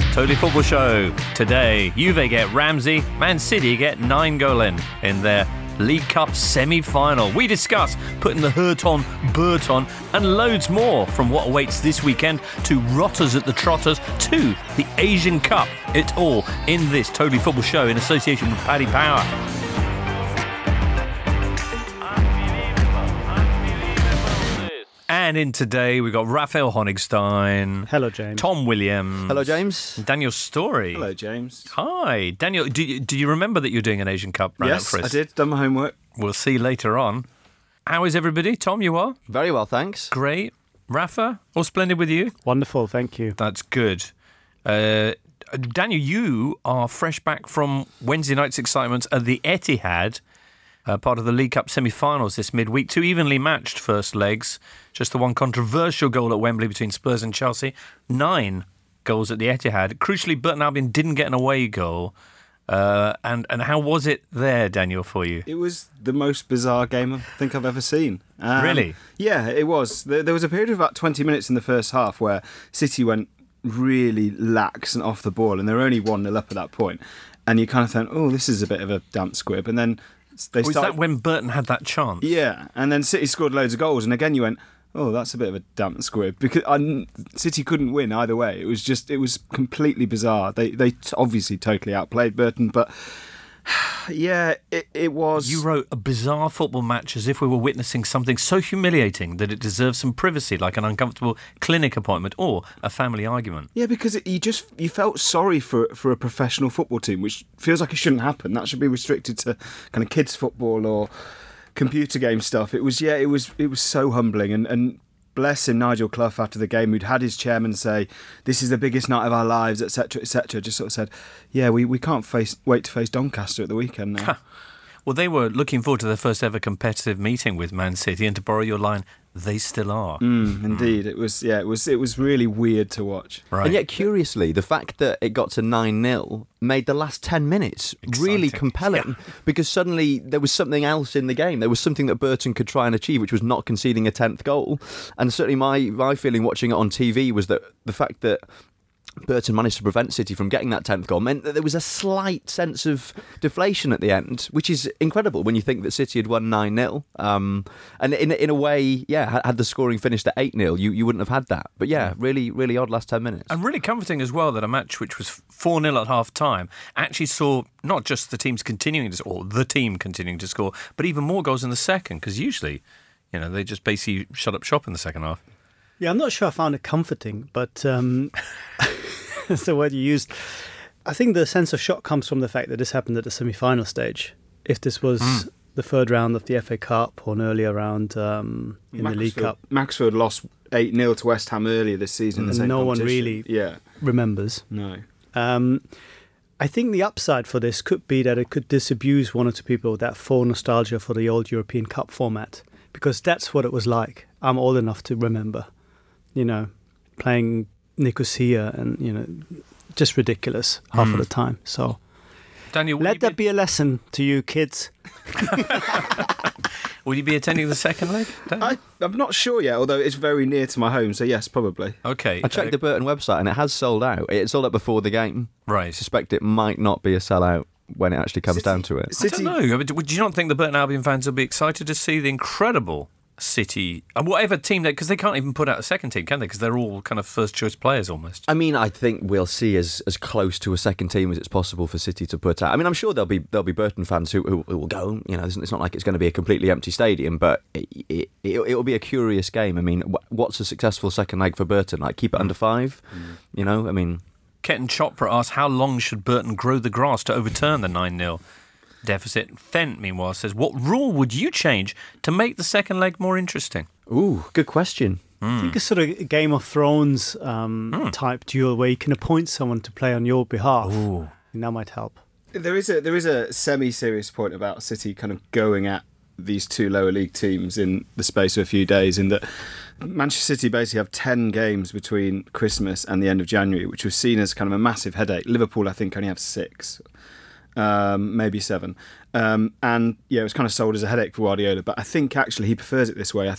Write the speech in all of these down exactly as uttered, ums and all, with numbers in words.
Totally Football Show. Today, Juve get Ramsey, Man City get nine Golan in their League Cup semi-final. We discuss putting the hurt on Burton and loads more, from what awaits this weekend to Rotters at the Trotters to the Asian Cup. It's all in this Totally Football Show in association with Paddy Power. And in today, we've got Raphael Honigstein. Hello, James. Tom Williams. Hello, James. Daniel Story. Hello, James. Hi. Daniel, do you, do you remember that you're doing an Asian Cup round Yes, up, Chris? I did. Done my homework. We'll see later on. How is everybody? Tom, you are? Very well, thanks. Great. Rafa, all splendid with you? Wonderful, thank you. That's good. Uh, Daniel, you are fresh back from Wednesday night's excitement at the Etihad, uh, part of the League Cup semi-finals this midweek. Two evenly matched first legs. Just the one controversial goal at Wembley between Spurs and Chelsea. Nine goals at the Etihad. Crucially, Burton Albion didn't get an away goal. Uh, and, and how was it there, Daniel, for you? It was the most bizarre game I think I've ever seen. Um, Really? Yeah, it was. There, there was a period of about twenty minutes in the first half where City went really lax and off the ball, and they were only one nil up at that point. And you kind of think, oh, this is a bit of a damp squib. And then they Was started... that when Burton had that chance? Yeah, and then City scored loads of goals, and again you went, oh, that's a bit of a damp squib, because I, City couldn't win either way. It was just, it was completely bizarre. They they t- obviously totally outplayed Burton, but yeah, it, it was... You wrote a bizarre football match as if we were witnessing something so humiliating that it deserves some privacy, like an uncomfortable clinic appointment or a family argument. Yeah, because it, you just you felt sorry for for a professional football team, which feels like it shouldn't happen. That should be restricted to kind of kids football or computer game stuff. It was yeah, it was it was so humbling, and and bless him, Nigel Clough, after the game, who'd had his chairman say, "This is the biggest night of our lives," et cetera, et cetera, just sort of said, "Yeah, we, we can't face wait to face Doncaster at the weekend now." Well, they were looking forward to their first ever competitive meeting with Man City, and to borrow your line, they still are. Mm, indeed, it was. Yeah, it was. It was really weird to watch. Right. And yet, curiously, the fact that it got to nine nil made the last ten minutes really Exciting. compelling, Yeah. because suddenly there was something else in the game. There was something that Burton could try and achieve, which was not conceding a tenth goal. And certainly my, my feeling watching it on T V was that the fact that Burton managed to prevent City from getting that tenth goal meant that there was a slight sense of deflation at the end, which is incredible when you think that City had won nine nil. Um, and in in a way, yeah, had, had the scoring finished at eight nil, you, you wouldn't have had that. But yeah, really, really odd last ten minutes. And really comforting as well that a match which was four nil at half-time actually saw not just the teams continuing to or the team continuing to score, but even more goals in the second, because usually, you know, they just basically shut up shop in the second half. Yeah, I'm not sure I found it comforting, but um, that's the word you used. I think the sense of shock comes from the fact that this happened at the semi-final stage. If this was mm. the third round of the F A Cup or an earlier round um, in the League Cup. Maxfield lost eight nil to West Ham earlier this season. And in the same no one competition. really yeah. remembers. No. Um, I think the upside for this could be that it could disabuse one or two people of that full nostalgia for the old European Cup format, because that's what it was like. I'm old enough to remember. You know, playing Nicosia and, you know, just ridiculous half mm. of the time. So Daniel, let that be... be a lesson to you kids. Will you be attending the second leg? I, I'm not sure yet, although it's very near to my home, so yes, probably. Okay. I checked uh, the Burton website and it has sold out. It sold out before the game. Right. I suspect it might not be a sellout when it actually comes City, down to it. City, I don't know. Would you not think the Burton Albion fans will be excited to see the incredible City, and whatever team they, because they can't even put out a second team, can they? Because they're all kind of first choice players almost. I mean, I think we'll see as as close to a second team as it's possible for City to put out. I mean, I'm sure there'll be there'll be Burton fans who, who, who will go. You know, it's not like it's going to be a completely empty stadium, but it it it will be a curious game. I mean, what's a successful second leg for Burton? Like keep it under five. Mm. You know, I mean, Ketan Chopra asked, how long should Burton grow the grass to overturn the nine nil deficit? Fent, meanwhile, says, what rule would you change to make the second leg more interesting? Ooh, good question. Mm. I think a sort of Game of Thrones um, mm. type duel where you can appoint someone to play on your behalf. Ooh. And that might help. There is a there is a semi-serious point about City kind of going at these two lower league teams in the space of a few days, in that Manchester City basically have ten games between Christmas and the end of January, which was seen as kind of a massive headache. Liverpool, I think, only have six. Um, maybe seven. Um, and yeah, it was kind of sold as a headache for Guardiola, but I think actually he prefers it this way. I think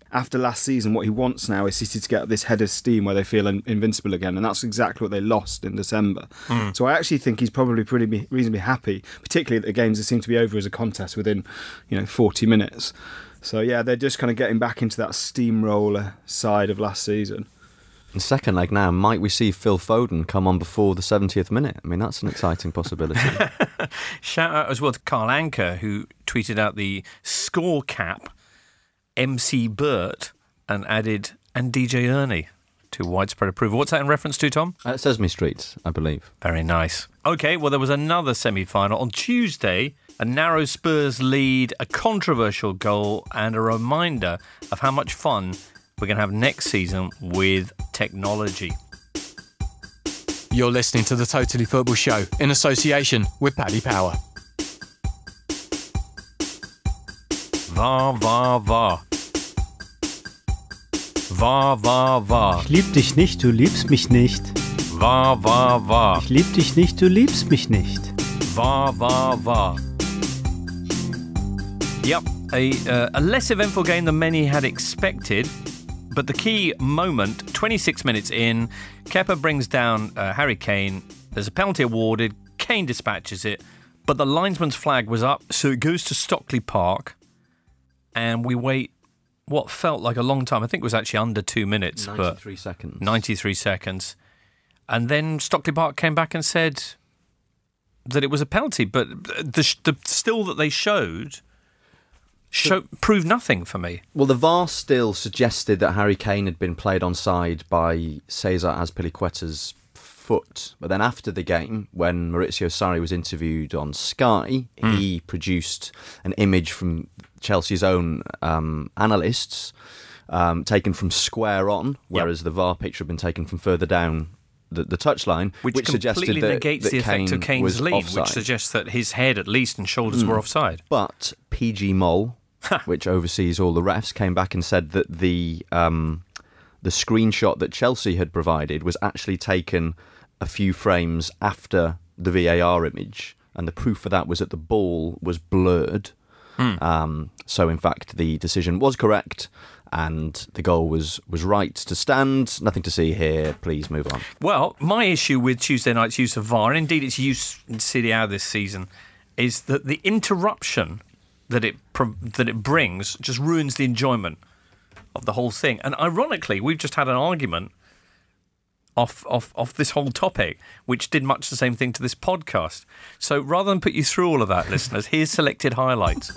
after last season, what he wants now is City to get this head of steam where they feel in- invincible again, and that's exactly what they lost in December. Mm. So I actually think he's probably pretty be- reasonably happy, particularly at the games that seem to be over as a contest within, you know, forty minutes. So yeah, they're just kind of getting back into that steamroller side of last season. The second leg now, might we see Phil Foden come on before the seventieth minute? I mean, that's an exciting possibility. Shout out as well to Carl Anker, who tweeted out the score cap, M C Burt, and added, and D J Ernie to widespread approval. What's that in reference to, Tom? Uh, Sesame Street, I believe. Very nice. OK, well, there was another semi-final on Tuesday. A narrow Spurs lead, a controversial goal, and a reminder of how much fun we're going to have next season with technology. You're listening to the Totally Football Show in association with Paddy Power. Va, va, va. Va, va, va. Ich lieb dich nicht, du liebst mich nicht. Va, va, va. Ich lieb dich nicht, du liebst mich nicht. Va, va, va. Yep, a, uh, a less eventful game than many had expected. But the key moment, twenty-six minutes in, Kepa brings down uh, Harry Kane. There's a penalty awarded. Kane dispatches it. But the linesman's flag was up, so it goes to Stockley Park. And we wait what felt like a long time. I think it was actually under two minutes. ninety-three but seconds. ninety-three seconds. And then Stockley Park came back and said that it was a penalty. But the, the still that they showed... Show, proved nothing for me. Well, the V A R still suggested that Harry Kane had been played onside by Cesar Azpilicueta's foot. But then after the game, when Maurizio Sarri was interviewed on Sky, mm. he produced an image from Chelsea's own um, analysts, um, taken from square on, whereas yep. the V A R picture had been taken from further down the, the touchline, which, which suggested completely that, negates that the effect Kane of Kane's was lead, offside. which suggests that his head at least and shoulders mm. were offside. But P G Mol, which oversees all the refs, came back and said that the um, the screenshot that Chelsea had provided was actually taken a few frames after the V A R image, and the proof for that was that the ball was blurred. Mm. Um, so, in fact, the decision was correct, and the goal was, was right to stand. Nothing to see here. Please move on. Well, my issue with Tuesday night's use of V A R, and indeed its use in Serie A this season, is that the interruption that it that it brings just ruins the enjoyment of the whole thing. And ironically, we've just had an argument off, off, off this whole topic, which did much the same thing to this podcast. So rather than put you through all of that, listeners, here's selected highlights.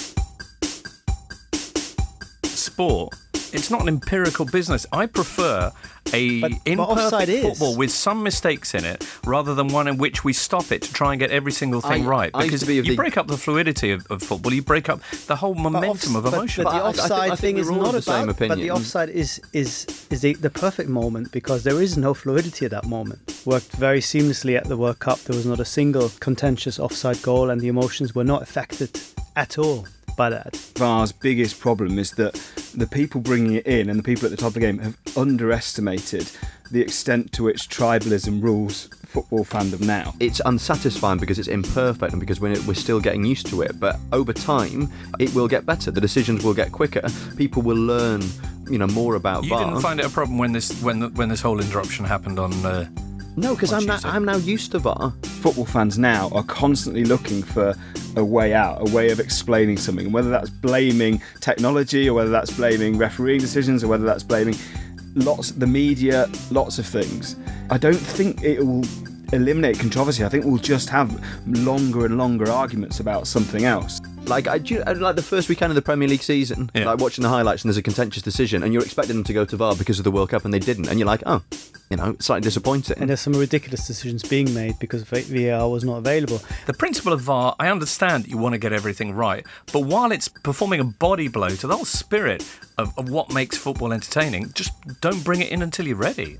Sport. It's not an empirical business. I prefer a but, imperfect but football is. with some mistakes in it, rather than one in which we stop it to try and get every single thing I, right. I Because be you the... break up the fluidity of, of football, you break up the whole momentum off, of emotion. But, but the But I- I offside think- I think thing we're is all not of the about. same But the opinion. offside is is is the, the perfect moment because there is no fluidity at that moment. Worked very seamlessly at the World Cup. There was not a single contentious offside goal, and the emotions were not affected at all by that. V A R's biggest problem is that the people bringing it in and the people at the top of the game have underestimated the extent to which tribalism rules football fandom now. It's unsatisfying because it's imperfect and because we're, we're still getting used to it. But over time, it will get better. The decisions will get quicker. People will learn, you know, more about you V A R. didn't find it a problem when this when the, when this whole interruption happened on. Uh, No, because on I'm now, Tuesday. I'm now used to V A R. Football fans now are constantly looking for a way out, a way of explaining something, and whether that's blaming technology or whether that's blaming refereeing decisions or whether that's blaming lots the media, lots of things. I don't think it will eliminate controversy. I think we'll just have longer and longer arguments about something else. Like, I, do you, like the first weekend of the Premier League season, Yeah. like watching the highlights and there's a contentious decision and you're expecting them to go to V A R because of the World Cup and they didn't. And you're like, oh, you know, slightly disappointing. And there's some ridiculous decisions being made because V A R was not available. The principle of V A R, I understand you want to get everything right, but while it's performing a body blow to the whole spirit of, of what makes football entertaining, just don't bring it in until you're ready.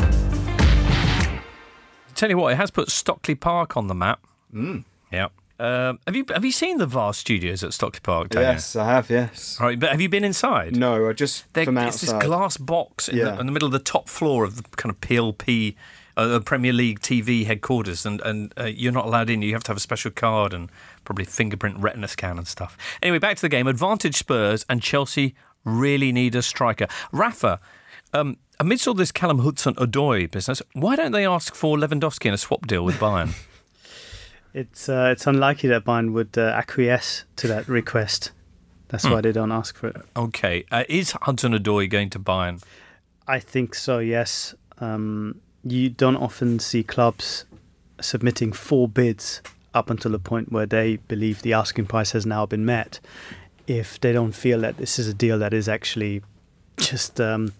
Tell you what, it has put Stockley Park on the map. Mm. Yeah. Uh, have you have you seen the V A R studios at Stockley Park, Daniel? Yes, I have, yes. Right, but have you been inside? No, I just They're- from it's this outside. glass box in, Yeah. the, in the middle of the top floor of the kind of P L P, uh, the Premier League T V headquarters, and, and uh, you're not allowed in. You have to have a special card and probably fingerprint retina scan and stuff. Anyway, back to the game. Advantage Spurs and Chelsea really need a striker. Rafa, um, amidst all this Callum Hudson-Odoi business, why don't they ask for Lewandowski in a swap deal with Bayern? It's uh, it's unlikely that Bayern would uh, acquiesce to that request. That's Hmm. why they don't ask for it. Okay. Uh, is Hudson-Odoi going to Bayern? I think so, yes. Um, you don't often see clubs submitting four bids up until the point where they believe the asking price has now been met, if they don't feel that this is a deal that is actually just um,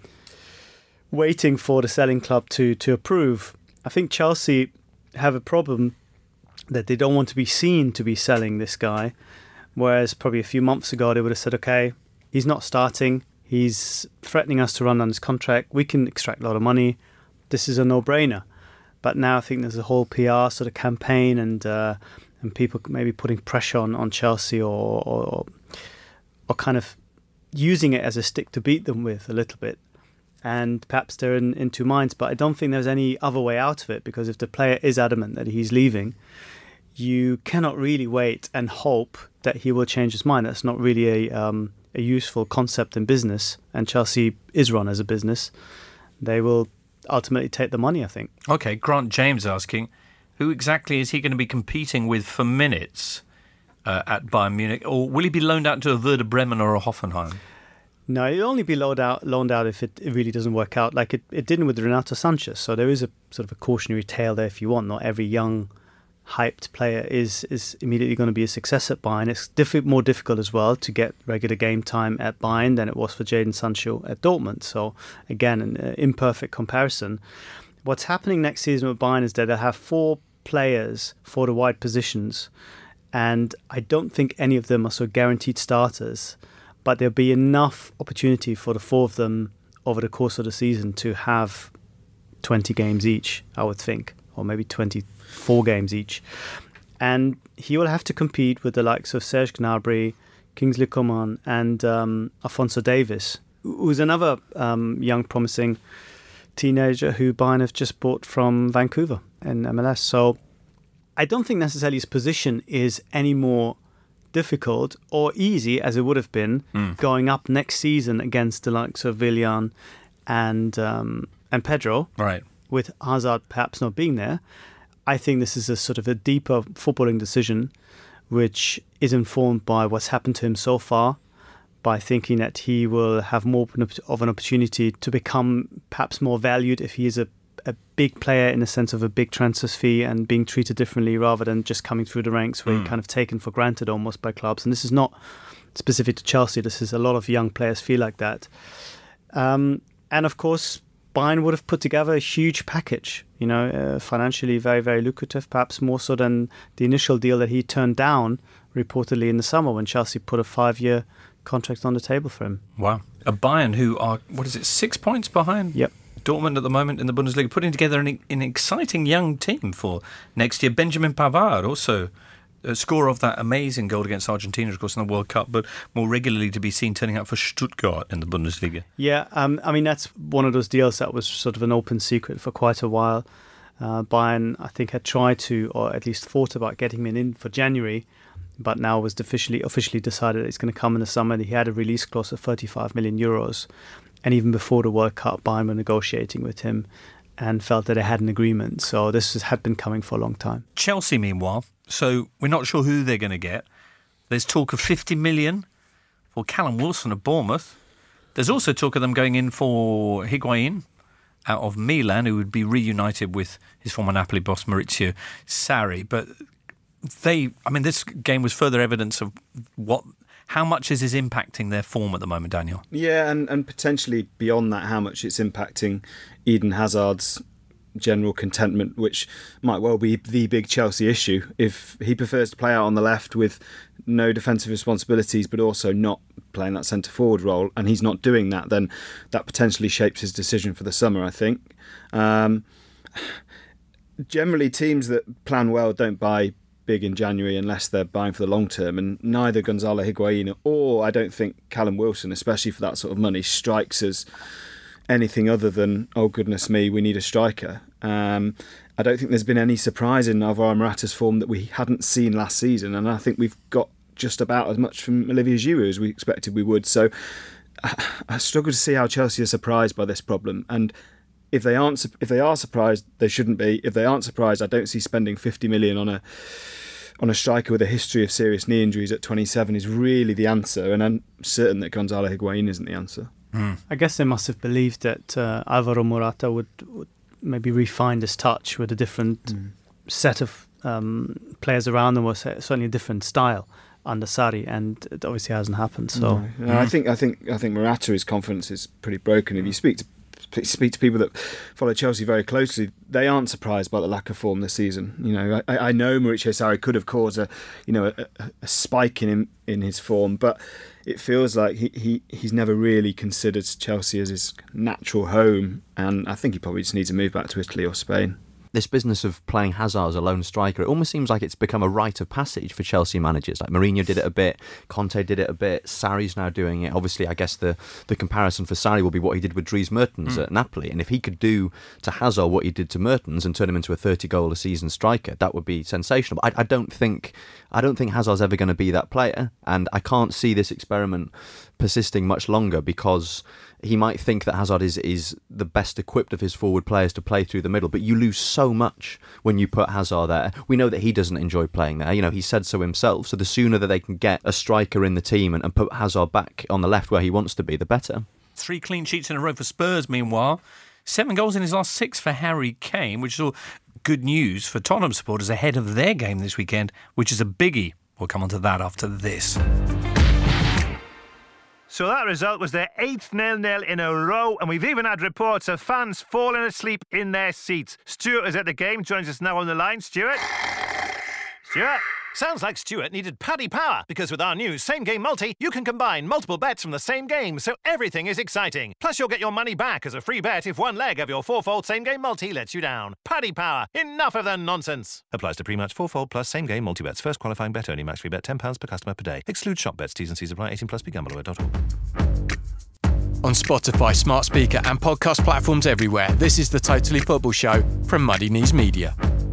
waiting for the selling club to, to approve. I think Chelsea have a problem that they don't want to be seen to be selling this guy, whereas probably a few months ago they would have said, okay, he's not starting, he's threatening us to run on his contract, we can extract a lot of money, this is a no-brainer. But now I think there's a whole P R sort of campaign and uh, and people maybe putting pressure on, on Chelsea or, or or kind of using it as a stick to beat them with a little bit. And perhaps they're in, in two minds, but I don't think there's any other way out of it, because if the player is adamant that he's leaving, you cannot really wait and hope that he will change his mind. That's not really a um, a useful concept in business, and Chelsea is run as a business. They will ultimately take the money, I think. Okay, Grant James asking, who exactly is he going to be competing with for minutes uh, at Bayern Munich? Or will he be loaned out to a Werder Bremen or a Hoffenheim? No, he'll only be loaned out, loaned out if it, it really doesn't work out, like it, it didn't with Renato Sanchez. So there is a sort of a cautionary tale there if you want. Not every young, hyped player is is immediately going to be a success at Bayern. It's diff- more difficult as well to get regular game time at Bayern than it was for Jadon Sancho at Dortmund. So again, an uh, imperfect comparison. What's happening next season with Bayern is that they'll have four players for the wide positions, and I don't think any of them are so guaranteed starters, but there'll be enough opportunity for the four of them over the course of the season to have twenty games each, I would think, or maybe twenty-four games each. And he will have to compete with the likes of Serge Gnabry, Kingsley Coman, and um, Alphonso Davies, who's another um, young, promising teenager who Bayern have just bought from Vancouver in M L S. So I don't think necessarily his position is any more difficult or easy as it would have been mm. going up next season against the likes of Willian and um, and Pedro, right? With Hazard perhaps not being there. I think this is a sort of a deeper footballing decision, which is informed by what's happened to him so far, by thinking that he will have more of an opportunity to become perhaps more valued if he is a, a big player in the sense of a big transfer fee and being treated differently rather than just coming through the ranks where mm. you're kind of taken for granted almost by clubs. And this is not specific to Chelsea. This is a lot of young players feel like that. Um, and of course, Bayern would have put together a huge package, you know, uh, financially very, very lucrative, perhaps more so than the initial deal that he turned down reportedly in the summer when Chelsea put a five-year contract on the table for him. Wow. A Bayern who are, what is it, six points behind yep. Dortmund at the moment in the Bundesliga, putting together an, an exciting young team for next year. Benjamin Pavard also a scorer of that amazing goal against Argentina, of course, in the World Cup, but more regularly to be seen turning up for Stuttgart in the Bundesliga. Yeah, um, I mean, that's one of those deals that was sort of an open secret for quite a while. Uh, Bayern, I think, had tried to, or at least thought about getting him in for January, but now was officially officially decided that it's going to come in the summer. He had a release clause of thirty-five million euros, and even before the World Cup, Bayern were negotiating with him and felt that they had an agreement. So this was, had been coming for a long time. Chelsea, meanwhile, so we're not sure who they're going to get. There's talk of fifty million for Callum Wilson of Bournemouth. There's also talk of them going in for Higuain out of Milan, who would be reunited with his former Napoli boss Maurizio Sarri. But they, I mean, this game was further evidence of what, how much is this impacting their form at the moment, Daniel? Yeah, and, and potentially beyond that, how much it's impacting Eden Hazard's general contentment, which might well be the big Chelsea issue. If he prefers to play out on the left with no defensive responsibilities, but also not playing that centre-forward role, and he's not doing that, then that potentially shapes his decision for the summer, I think. Um, generally, teams that plan well don't buy big in January unless they're buying for the long term, and neither Gonzalo Higuain or I don't think Callum Wilson, especially for that sort of money, strikes as anything other than, oh goodness me, we need a striker. Um, I don't think there's been any surprise in Alvaro Morata's form that we hadn't seen last season, and I think we've got just about as much from Olivier Giroud as we expected we would. So I struggle to see how Chelsea are surprised by this problem. And if they aren't, if they are surprised, they shouldn't be. If they aren't surprised, I don't see spending fifty million on a on a striker with a history of serious knee injuries at twenty-seven is really the answer. And I'm certain that Gonzalo Higuain isn't the answer. Mm. I guess they must have believed that uh, Alvaro Morata would, would maybe refine his touch with a different mm. set of um, players around them, or certainly a different style under Sarri, and it obviously hasn't happened. So no. No, I think I think I think Morata, his confidence is pretty broken. If you speak to speak to people that follow Chelsea very closely, they aren't surprised by the lack of form this season. You know, I, I know Mauricio Sarri could have caused a you know a, a spike in him, in his form, but it feels like he, he he's never really considered Chelsea as his natural home, and I think he probably just needs to move back to Italy or Spain. This business of playing Hazard as a lone striker, it almost seems like it's become a rite of passage for Chelsea managers. Like Mourinho did it a bit, Conte did it a bit, Sarri's now doing it. Obviously, I guess the, the comparison for Sarri will be what he did with Dries Mertens mm. at Napoli. And if he could do to Hazard what he did to Mertens and turn him into a thirty-goal-a-season striker, that would be sensational. But I, I don't think I don't think Hazard's ever going to be that player. And I can't see this experiment persisting much longer, because he might think that Hazard is, is the best equipped of his forward players to play through the middle, but you lose so much when you put Hazard there. We know that he doesn't enjoy playing there. You know, he said so himself. So the sooner that they can get a striker in the team and, and put Hazard back on the left where he wants to be, the better. Three clean sheets in a row for Spurs, meanwhile. Seven goals in his last six for Harry Kane, which is all good news for Tottenham supporters ahead of their game this weekend, which is a biggie. We'll come on to that after this. So that result was their eighth nil-nil in a row, and we've even had reports of fans falling asleep in their seats. Stuart is at the game, joins us now on the line. Stuart? Stuart? Sounds like Stuart needed Paddy Power, because with our new Same Game Multi, you can combine multiple bets from the same game, so everything is exciting. Plus, you'll get your money back as a free bet if one leg of your fourfold Same Game Multi lets you down. Paddy Power. Enough of the nonsense. Applies to pre-match fourfold plus Same Game Multi-bets. First qualifying bet only. Max free bet ten pounds per customer per day. Exclude shop bets. T's and C's apply. eighteen plus. Be gamble aware dot org. On Spotify, smart speaker and podcast platforms everywhere, this is the Totally Football Show from Muddy Knees Media.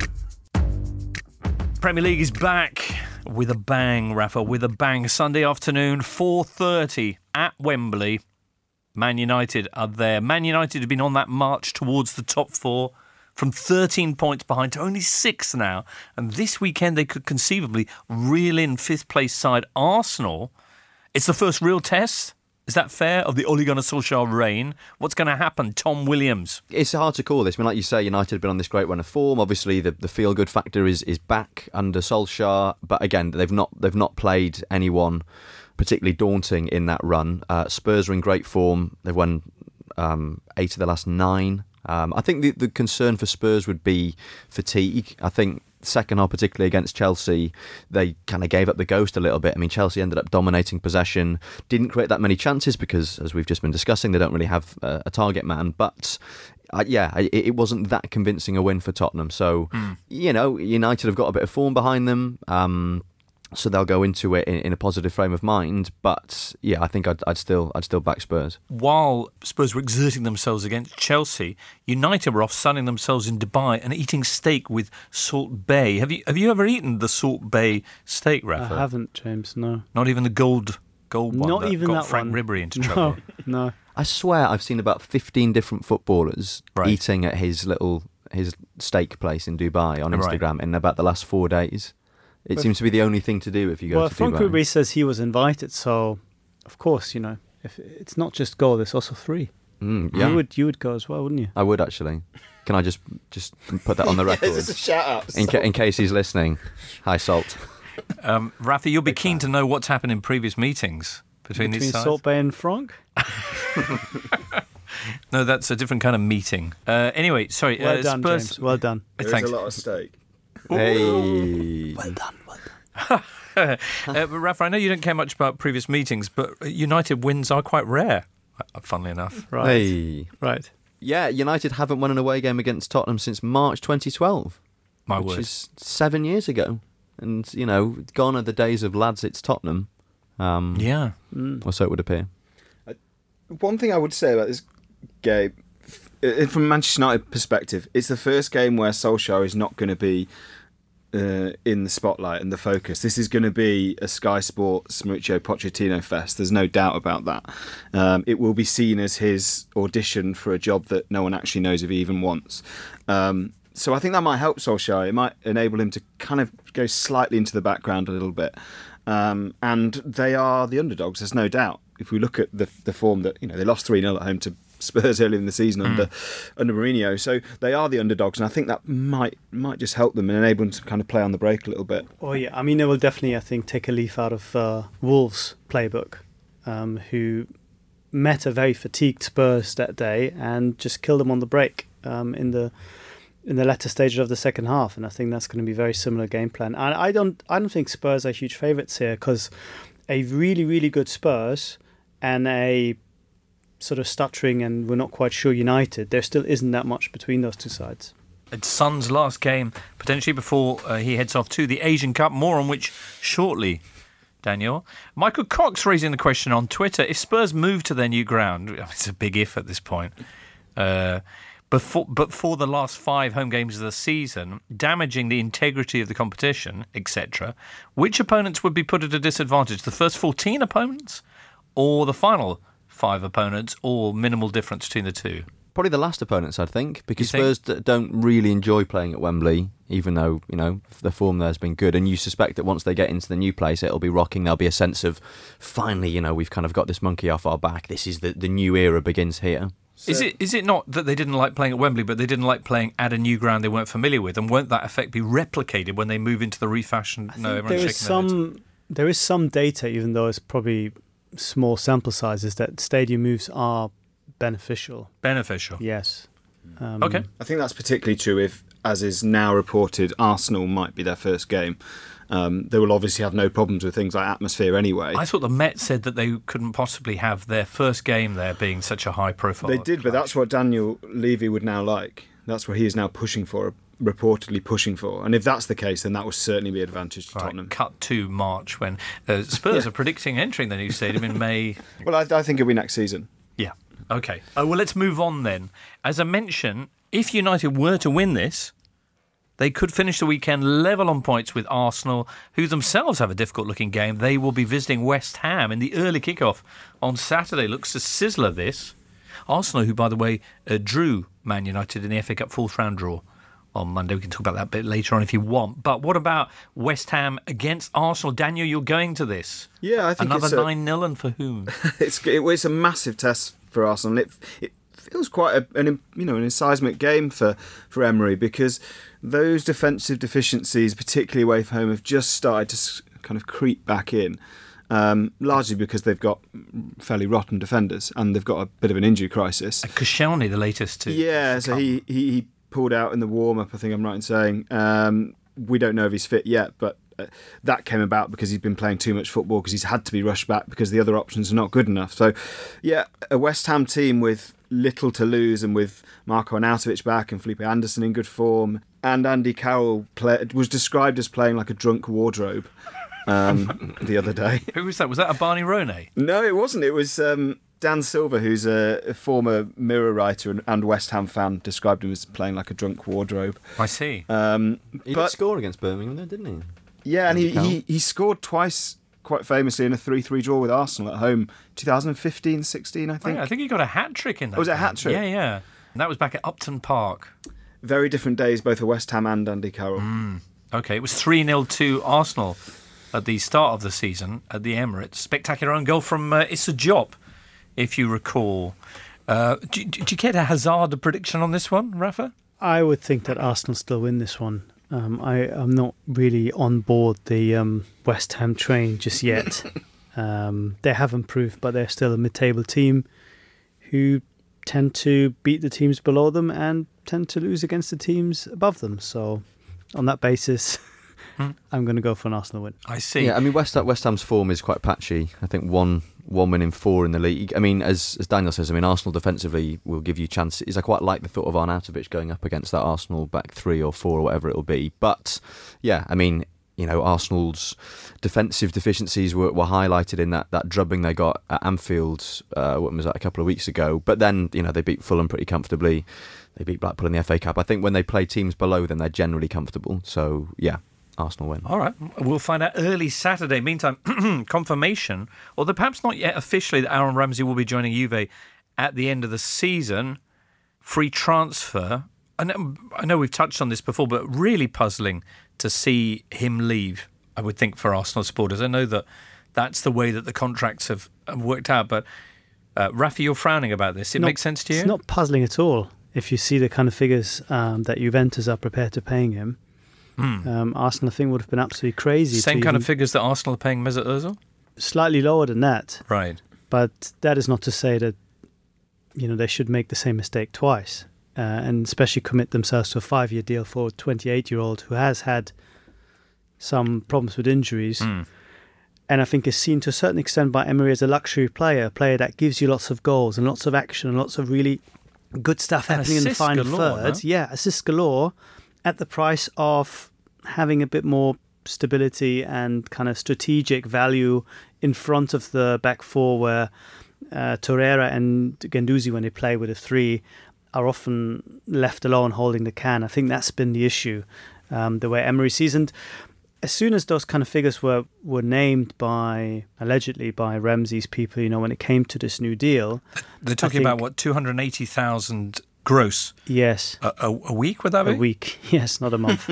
Premier League is back with a bang, Rafa, with a bang. Sunday afternoon, four thirty at Wembley. Man United are there. Man United have been on that march towards the top four from thirteen points behind to only six now. And this weekend they could conceivably reel in fifth place side Arsenal. It's the first real test. Is that fair, of the Ole Gunnar Solskjaer reign? What's going to happen? Tom Williams. It's hard to call this. I mean, like you say, United have been on this great run of form. Obviously, the, the feel-good factor is is back under Solskjaer. But again, they've not they've not played anyone particularly daunting in that run. Uh, Spurs are in great form. They've won um, eight of the last nine. Um, I think the, the concern for Spurs would be fatigue. I think second half, particularly against Chelsea, they kind of gave up the ghost a little bit. I mean, Chelsea ended up dominating possession, didn't create that many chances because, as we've just been discussing, they don't really have a, a target man. But uh, yeah, it, it wasn't that convincing a win for Tottenham. So, mm. you know, United have got a bit of form behind them. Um, So they'll go into it in, in a positive frame of mind, but yeah, I think I'd, I'd still I'd still back Spurs. While Spurs were exerting themselves against Chelsea, United were off sunning themselves in Dubai and eating steak with Salt Bay. Have you have you ever eaten the Salt Bay steak, Rafa? I haven't, James. No, not even the gold gold one. Not that even got that Frank one. Ribery into trouble. No, no. I swear I've seen about fifteen different footballers right. eating at his little his steak place in Dubai on Instagram right. in about the last four days. It seems to be the only thing to do if you go well, to Dubai. Frank Ribery says he was invited, so of course, you know, if it's not just goal, there's also three. Mm, yeah. You would you would go as well, wouldn't you? I would actually. Can I just just put that on the record? Yeah, this is a shout out. In, ca- in case he's listening. Hi, Salt. Um, Rafa, you'll be keen to know what's happened in previous meetings between, between these sides. Salt Bay and Frank. No, that's a different kind of meeting. Uh, anyway, sorry. Well uh, done, Spurs... James. Well done. There's Thanks. a lot of steak. Hey. Well done, well done. uh, but Rafa, I know you don't care much about previous meetings, but United wins are quite rare, funnily enough. Right. Hey. Right. Yeah, United haven't won an away game against Tottenham since March twenty twelve. My which word. is seven years ago. And, you know, gone are the days of lads, it's Tottenham. Um, yeah. Mm. Or so it would appear. One thing I would say about this game, from a Manchester United perspective, it's the first game where Solskjaer is not going to be uh, in the spotlight and the focus. This is going to be a Sky Sports Mauricio Pochettino fest. There's no doubt about that. Um, it will be seen as his audition for a job that no one actually knows if he even wants. Um, so I think that might help Solskjaer. It might enable him to kind of go slightly into the background a little bit. Um, and they are the underdogs, there's no doubt. If we look at the the form that, you know, they lost three nil at home to Spurs earlier in the season mm. under under Mourinho, so they are the underdogs, and I think that might might just help them and enable them to kind of play on the break a little bit. Oh yeah, I mean, they will definitely, I think, take a leaf out of uh, Wolves' playbook, um, who met a very fatigued Spurs that day and just killed them on the break um, in the in the latter stages of the second half, and I think that's going to be a very similar game plan. And I don't I don't think Spurs are huge favourites here, because a really really good Spurs and a sort of stuttering and we're not quite sure United, there still isn't that much between those two sides. It's Son's last game, potentially, before uh, he heads off to the Asian Cup, more on which shortly, Daniel. Michael Cox raising the question on Twitter, if Spurs move to their new ground, it's a big if at this point, uh, before, but for the last five home games of the season, damaging the integrity of the competition, et cetera, which opponents would be put at a disadvantage? The first fourteen opponents or the final five opponents, or minimal difference between the two? Probably the last opponents, I'd think, because You think? Spurs d- don't really enjoy playing at Wembley, even though, you know, the form there's been good. And you suspect that once they get into the new place, it'll be rocking. There'll be a sense of, finally, you know, we've kind of got this monkey off our back. This is the, the new era begins here. So, is it is it not that they didn't like playing at Wembley, but they didn't like playing at a new ground they weren't familiar with? And won't that effect be replicated when they move into the refashioned? I No, think there is some there is some data, even though it's probably small sample sizes, that stadium moves are beneficial. Beneficial. Yes. Um, Okay. I think that's particularly true if, as is now reported, Arsenal might be their first game. Um, they will obviously have no problems with things like atmosphere anyway. I thought the Met said that they couldn't possibly have their first game there being such a high profile. They did, but that's what Daniel Levy would now like. That's what he is now pushing for, reportedly pushing for. And if that's the case, then that will certainly be an advantage to Right, Tottenham. cut to March when uh, Spurs Yeah. are predicting entering the new stadium in May. Well, I, I think it'll be next season. Yeah. Okay. Oh, well, let's move on then. As I mentioned, if United were to win this, they could finish the weekend level on points with Arsenal, who themselves have a difficult-looking game. They will be visiting West Ham in the early kickoff on Saturday. Looks to sizzler this. Arsenal, who, by the way, uh, drew Man United in the F A Cup fourth round draw on Monday. We can talk about that a bit later on if you want. But what about West Ham against Arsenal? Daniel, you're going to this. Yeah, I think Another it's a, nine nil, and for whom? it's it, it's a massive test for Arsenal. It it feels quite a, an you know an seismic game for, for Emery, because those defensive deficiencies, particularly away from home, have just started to kind of creep back in. Um, largely because they've got fairly rotten defenders and they've got a bit of an injury crisis. Koscielny, the latest to Yeah, so he, he, he pulled out in the warm-up, I think I'm right in saying. Um, we don't know if he's fit yet, but uh, that came about because he's been playing too much football, because he's had to be rushed back because the other options are not good enough. So, yeah, a West Ham team with little to lose, and with Marko Arnautovic back and Felipe Anderson in good form, and Andy Carroll play, was described as playing like a drunk wardrobe. Um, the other day. Who was that? Was that a Barney Ronay? No, it wasn't. It was um, Dan Silver, who's a, a former Mirror writer and, and West Ham fan, described him as playing like a drunk wardrobe. I see. Um, He but, did score against Birmingham, though, didn't he? Yeah, and he, he, he scored twice, quite famously, in a three three draw with Arsenal at home, twenty fifteen sixteen, I Oh, think. yeah, I think he got a hat trick in that. Oh, was it a game. hat trick? Yeah, yeah. And that was back at Upton Park. Very different days, both for West Ham and Andy Carroll. Mm. Okay, it was three nil to Arsenal at the start of the season at the Emirates. Spectacular own goal from uh, Issa Diop, if you recall. Uh, do, do you care to hazard a prediction on this one, Rafa? I would think that Arsenal still win this one. Um, I, I'm not really on board the um, West Ham train just yet. um, they have improved, but they're still a mid-table team who tend to beat the teams below them and tend to lose against the teams above them. So on that basis, hmm. I'm going to go for an Arsenal win. I see. Yeah, I mean, West, West Ham's form is quite patchy. I think one one win in four in the league. I mean, as as Daniel says, I mean, Arsenal defensively will give you chances. I quite like the thought of Arnautovic going up against that Arsenal back three or four or whatever it'll be. But, yeah, I mean, you know, Arsenal's defensive deficiencies were, were highlighted in that, that drubbing they got at Anfield, uh, what was that, a couple of weeks ago. But then, you know, they beat Fulham pretty comfortably. They beat Blackpool in the F A Cup. I think when they play teams below them, they're generally comfortable. So, yeah. Arsenal win. All right. We'll find out early Saturday. Meantime, confirmation, although perhaps not yet officially, that Aaron Ramsey will be joining Juve at the end of the season. Free transfer. I know, I know we've touched on this before, but really puzzling to see him leave, I would think, for Arsenal supporters. I know that that's the way that the contracts have worked out, but uh, Rafi, you're frowning about this. It Not- makes sense to you? It's not puzzling at all. If you see the kind of figures um, that Juventus are prepared to paying him, Mm. um, Arsenal, I think, would have been absolutely crazy. Same to kind even- of figures that Arsenal are paying Mesut Ozil? Slightly lower than that. Right. But that is not to say that, you know, they should make the same mistake twice, uh, and especially commit themselves to a five-year deal for a twenty-eight-year-old who has had some problems with injuries. Mm. And I think is seen to a certain extent by Emery as a luxury player, a player that gives you lots of goals and lots of action and lots of really good stuff And happening in the assists final galore, third. no? Yeah, assists galore at the price of having a bit more stability and kind of strategic value in front of the back four, where uh, Torreira and Guendouzi, when they play with a three, are often left alone holding the can. I think that's been the issue, um, the way Emery sees. And as soon as those kind of figures were, were named by, allegedly by Ramsey's people, you know, when it came to this new deal. They're talking think- about, what, two hundred eighty thousand gross Yes. a, a, a week, would that be? A week, yes, not a month.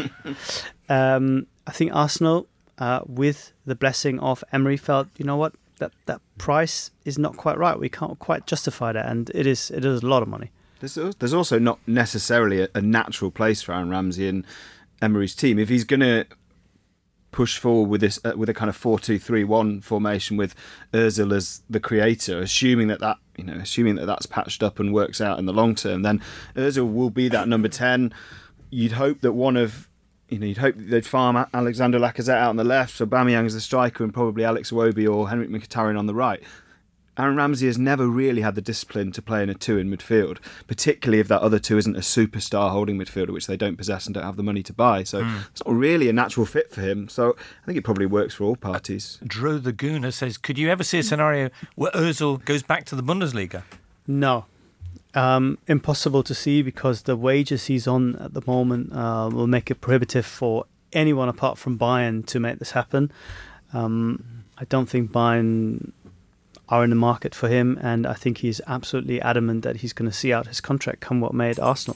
um, I think Arsenal, uh, with the blessing of Emery, felt, you know what, that that price is not quite right. We can't quite justify that, and it is it is a lot of money. There's al- there's also not necessarily a, a natural place for Aaron Ramsey in Emery's team. If he's going to push forward with this uh, with a kind of four two three one formation with Özil as the creator, assuming that that you know assuming that that's patched up and works out in the long term, then Özil will be that number ten. You'd hope that one of you know you'd hope that they'd farm Alexander Lacazette out on the left, so Aubameyang's the striker, and probably Alex Iwobi or Henrik Mkhitaryan on the right. Aaron Ramsey has never really had the discipline to play in a two in midfield, particularly if that other two isn't a superstar holding midfielder, which they don't possess and don't have the money to buy. So Mm. it's not really a natural fit for him. So I think it probably works for all parties. Drew the Gooner says, could you ever see a scenario where Ozil goes back to the Bundesliga? No. Um, impossible to see, because the wages he's on at the moment uh, will make it prohibitive for anyone apart from Bayern to make this happen. Um, I don't think Bayern are in the market for him, and I think he's absolutely adamant that he's going to see out his contract come what may at Arsenal.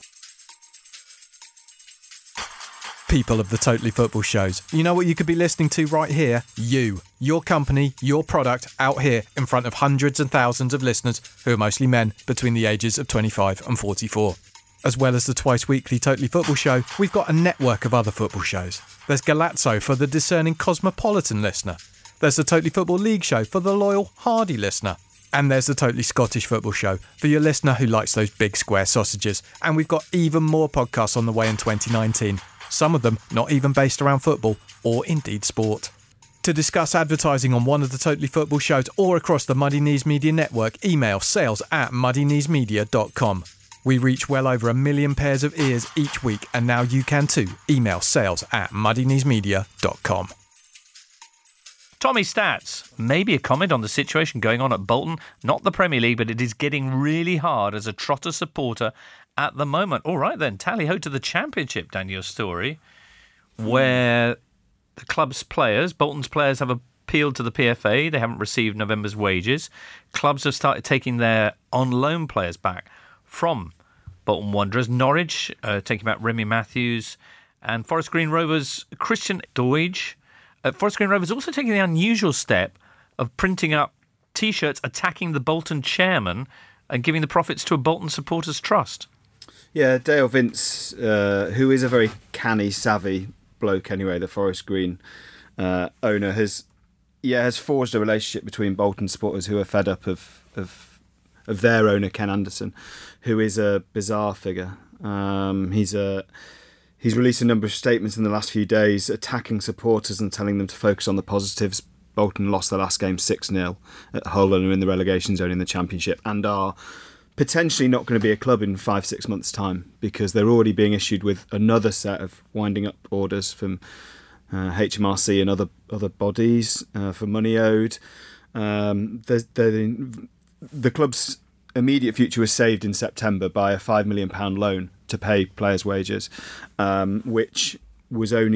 People of the Totally Football shows, you know what you could be listening to right here? You, your company, your product, out here in front of hundreds and thousands of listeners who are mostly men between the ages of twenty-five and forty-four. As well as the twice weekly Totally Football show, we've got a network of other football shows. There's Galazzo for the discerning cosmopolitan listener. There's the Totally Football League show for the loyal, hardy listener. And there's the Totally Scottish Football show for your listener who likes those big square sausages. And we've got even more podcasts on the way in twenty nineteen. Some of them not even based around football or indeed sport. To discuss advertising on one of the Totally Football shows or across the Muddy Knees Media network, email sales at muddy knees media dot com. We reach well over a million pairs of ears each week, and now you can too. Email sales at muddy knees media dot com. Tommy Stats, maybe a comment on the situation going on at Bolton. Not the Premier League, but it is getting really hard as a Trotter supporter at the moment. All right then, tally-ho to the Championship, Daniel Story, where the club's players, Bolton's players, have appealed to the P F A. They haven't received November's wages. Clubs have started taking their on-loan players back from Bolton Wanderers. Norwich uh, taking back Remy Matthews, and Forest Green Rovers' Christian Doige. Uh, Forest Green Rovers also taking the unusual step of printing up T-shirts attacking the Bolton chairman and giving the profits to a Bolton supporters trust. Yeah, Dale Vince, uh, who is a very canny, savvy bloke anyway, the Forest Green uh, owner, has yeah has forged a relationship between Bolton supporters who are fed up of of, of their owner, Ken Anderson, who is a bizarre figure. Um, he's a He's released a number of statements in the last few days attacking supporters and telling them to focus on the positives. Bolton lost their last game six nil at Hull and are in the relegation zone in the Championship and are potentially not going to be a club in five, six months' time because they're already being issued with another set of winding up orders from uh, H M R C and other other bodies uh, for money owed. Um, the, the, the club's immediate future was saved in September by a five million pounds loan to pay players' wages, um, which was only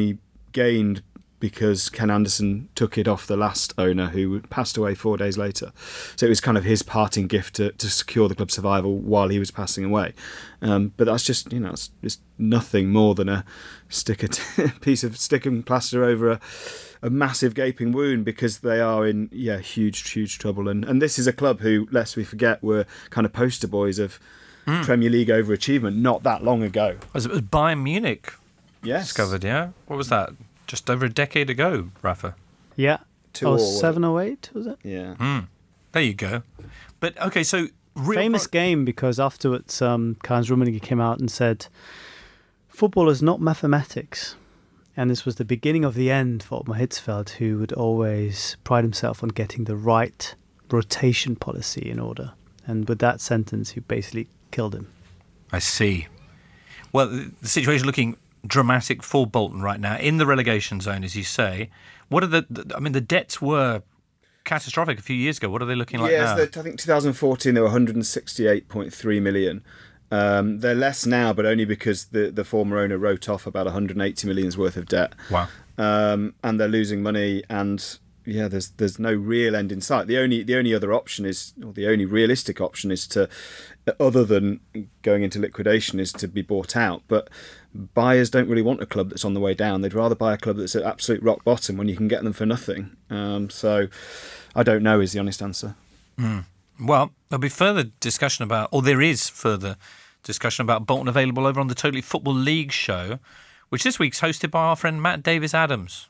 gained because Ken Anderson took it off the last owner, who passed away four days later. So it was kind of his parting gift to, to secure the club's survival while he was passing away. Um, but that's just, you know, it's just nothing more than a stick a t- piece of stick and plaster over a, a massive gaping wound, because they are in yeah huge, huge trouble. And and this is a club who, lest we forget, were kind of poster boys of mm. Premier League overachievement not that long ago. Was it was Bayern Munich? Yes. Discovered, yeah. What was that? Just over a decade ago, Rafa. Yeah. Two oh, or seven or eight, was it? Yeah. Mm. There you go. But okay, so real famous pro- game because afterwards, um, Karl-Heinz Rummenigge came out and said, "Football is not mathematics," and this was the beginning of the end for Ottmar Hitzfeld, who would always pride himself on getting the right rotation policy in order. And with that sentence, he basically killed him. I see. Well, the situation looking dramatic for Bolton right now in the relegation zone, as you say. What are the, the I mean, the debts were catastrophic a few years ago. What are they looking like yes, now? Yes, I think twenty fourteen they were one hundred sixty-eight point three million. Um, they're less now, but only because the, the former owner wrote off about one hundred eighty million's worth of debt. Wow. Um, and they're losing money, and yeah, there's there's no real end in sight. The only the only other option is, or the only realistic option is to, other than going into liquidation, is to be bought out. But buyers don't really want a club that's on the way down. They'd rather buy a club that's at absolute rock bottom when you can get them for nothing. Um, so I don't know is the honest answer. Mm. Well, there'll be further discussion about, or there is further discussion about Bolton available over on the Totally Football League show, which this week's hosted by our friend Matt Davis-Adams.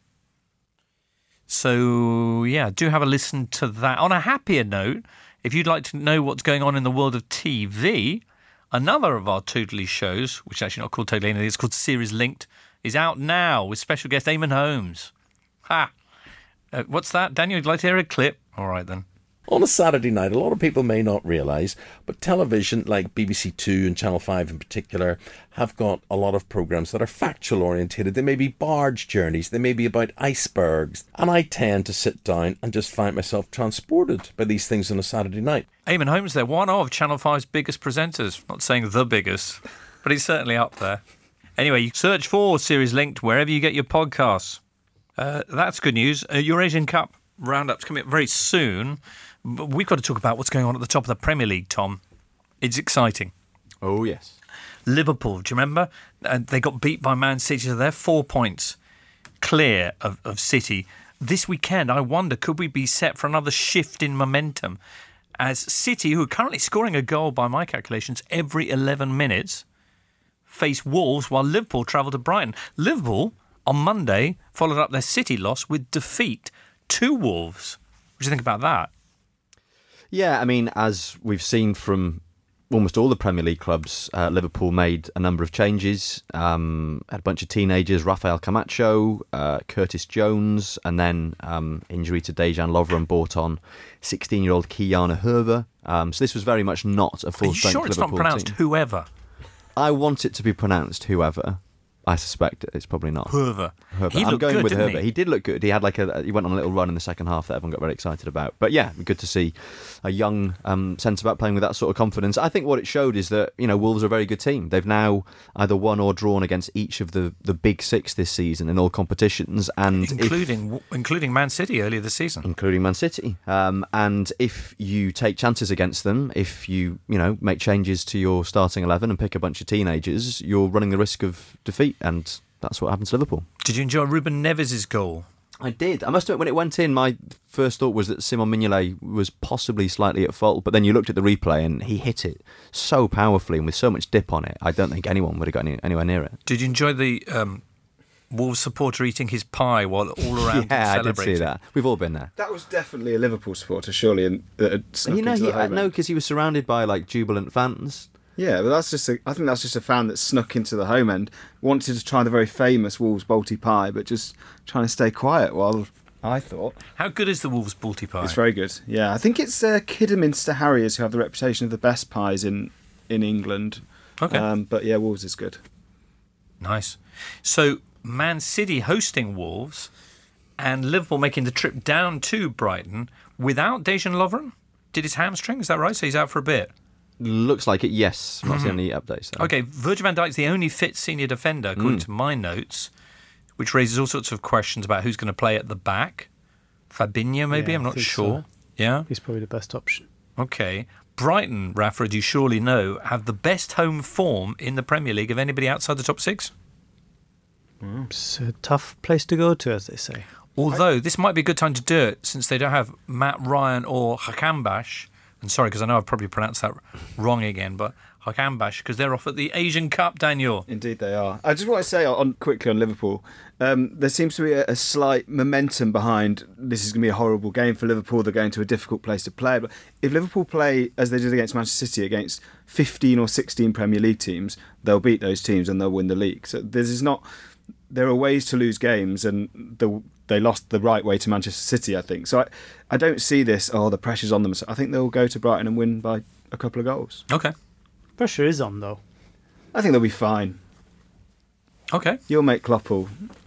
So, yeah, do have a listen to that. On a happier note, if you'd like to know what's going on in the world of T V, another of our Totally shows, which is actually not called Totally anything, it's called Series Linked, is out now with special guest Eamon Holmes. Ha! Uh, what's that? Daniel, would you like to hear a clip? All right, then. On a Saturday night, a lot of people may not realise, but television, like B B C Two and Channel five in particular, have got a lot of programmes that are factual orientated. They may be barge journeys, they may be about icebergs, and I tend to sit down and just find myself transported by these things on a Saturday night. Eamon Holmes there, one of Channel five's biggest presenters. Not saying the biggest, but he's certainly up there. Anyway, you search for Series Linked wherever you get your podcasts. Uh, that's good news. Uh, your Asian Cup roundup's coming up very soon. But we've got to talk about what's going on at the top of the Premier League, Tom. It's exciting. Oh, yes. Liverpool, do you remember? Uh, they got beat by Man City, so they're four points clear of, of City. This weekend, I wonder, could we be set for another shift in momentum as City, who are currently scoring a goal by my calculations every eleven minutes, face Wolves while Liverpool travel to Brighton. Liverpool, on Monday, followed up their City loss with defeat to Wolves. What do you think about that? Yeah, I mean, as we've seen from almost all the Premier League clubs, uh, Liverpool made a number of changes. Um, had a bunch of teenagers, Rafael Camacho, uh, Curtis Jones, and then um, injury to Dejan Lovren brought on sixteen-year-old Kiana Herver. Um, so this was very much not a full-strength Liverpool team. Are you sure it's not pronounced team. whoever? I want it to be pronounced whoever. I suspect it's probably not. Herver. Herbert. He I'm looked going good, with didn't Herbert. he? He did look good. He had like a he went on a little run in the second half that everyone got very excited about. But yeah, good to see a young um, centre back playing with that sort of confidence. I think what it showed is that, you know, Wolves are a very good team. They've now either won or drawn against each of the, the big six this season in all competitions, and including if, including Man City earlier this season, including Man City. Um, and if you take chances against them, if you you know make changes to your starting eleven and pick a bunch of teenagers, you're running the risk of defeat, and that's what happened to Liverpool. Did you enjoy Ruben Neves' goal? I did. I must admit, when it went in, my first thought was that Simon Mignolet was possibly slightly at fault, but then you looked at the replay and he hit it so powerfully and with so much dip on it, I don't think anyone would have got any, anywhere near it. Did you enjoy the um, Wolves supporter eating his pie while all around yeah, him celebrating? I did see that. We've all been there. That was definitely a Liverpool supporter, surely, and that had snuck you know, into he, the home no, end. because he was surrounded by like jubilant fans. Yeah, but that's just a, I think that's just a fan that snuck into the home end, wanted to try the very famous Wolves Balti pie, but just trying to stay quiet while I thought. How good is the Wolves Balti pie? It's very good, yeah. I think it's uh, Kidderminster Harriers who have the reputation of the best pies in, in England. Okay. Um, but yeah, Wolves is good. Nice. So, Man City hosting Wolves and Liverpool making the trip down to Brighton without Dejan Lovren? Did his hamstring, is that right? So he's out for a bit. Looks like it, yes. I'm not seeing any updates. Though. Okay, Virgil van Dijk's the only fit senior defender, according Mm. to my notes, which raises all sorts of questions about who's going to play at the back. Fabinho, maybe? Yeah, I'm I not think sure. so. Yeah? He's probably the best option. Okay. Brighton, Rafa, as you surely know, have the best home form in the Premier League of anybody outside the top six. It's a tough place to go to, as they say. Although, this might be a good time to do it, since they don't have Matt Ryan or Hakambash. And sorry, because I know I've probably pronounced that wrong again, but Hakambash, because they're off at the Asian Cup, Daniel. Indeed they are. I just want to say on quickly on Liverpool, um, there seems to be a, a slight momentum behind this is going to be a horrible game for Liverpool. They're going to a difficult place to play. But if Liverpool play as they did against Manchester City, against fifteen or sixteen Premier League teams, they'll beat those teams and they'll win the league. So this is not... There are ways to lose games, and the, they lost the right way to Manchester City, I think. So I, I don't see this, oh, the pressure's on them. So I think they'll go to Brighton and win by a couple of goals. Okay. Pressure is on, though. I think they'll be fine. Okay. You'll make Klopp all...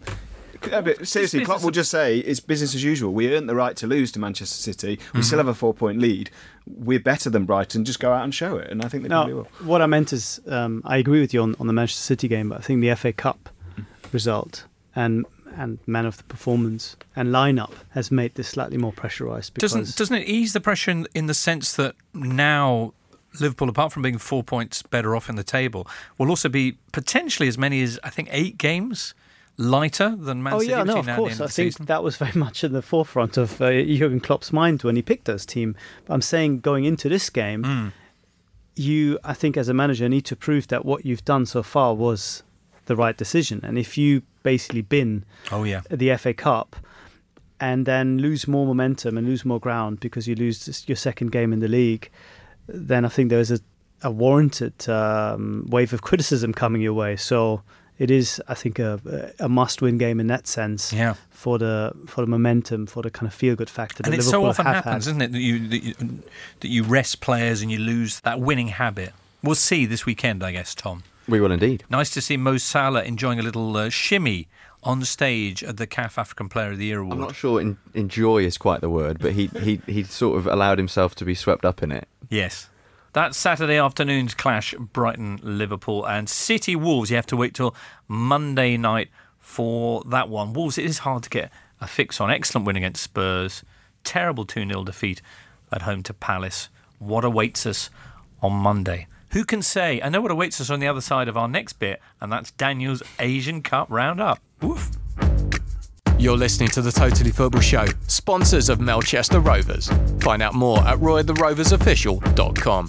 But seriously, It's Klopp will just say it's business as usual. We earned the right to lose to Manchester City. We mm-hmm. still have a four-point lead. We're better than Brighton. Just go out and show it. And I think they now, probably will. What I meant is, um, I agree with you on, on the Manchester City game, but I think the F A Cup result and and man of the performance and lineup has made this slightly more pressurised. Doesn't doesn't it ease the pressure in, in the sense that now Liverpool, apart from being four points better off in the table, will also be potentially as many as I think eight games lighter than Man oh, City? Oh yeah, no, of now course. And I think season. that was very much in the forefront of uh, Jurgen Klopp's mind when he picked his team. But I'm saying going into this game, mm. you, I think, as a manager, need to prove that what you've done so far was the right decision. And if you basically bin oh, yeah. the F A Cup and then lose more momentum and lose more ground because you lose your second game in the league, then I think there is a, a warranted um, wave of criticism coming your way. So it is, I think, a, a must-win game in that sense yeah. for the for the momentum, for the kind of feel-good factor that and it Liverpool so often have happens, had. isn't it, that you, that you that you rest players and you lose that winning habit. We'll see this weekend, I guess, Tom. We will indeed. Nice to see Mo Salah enjoying a little uh, shimmy on stage at the C A F African Player of the Year award. I'm not sure in, enjoy is quite the word, but he, he, he sort of allowed himself to be swept up in it. Yes. That's Saturday afternoon's clash, Brighton-Liverpool, and City-Wolves. You have to wait till Monday night for that one. Wolves, it is hard to get a fix on. Excellent win against Spurs. Terrible two nil defeat at home to Palace. What awaits us on Monday? Who can say? I know what awaits us on the other side of our next bit, and that's Daniel's Asian Cup Roundup. Oof. You're listening to the Totally Football Show, sponsors of Melchester Rovers. Find out more at roy the rovers official dot com.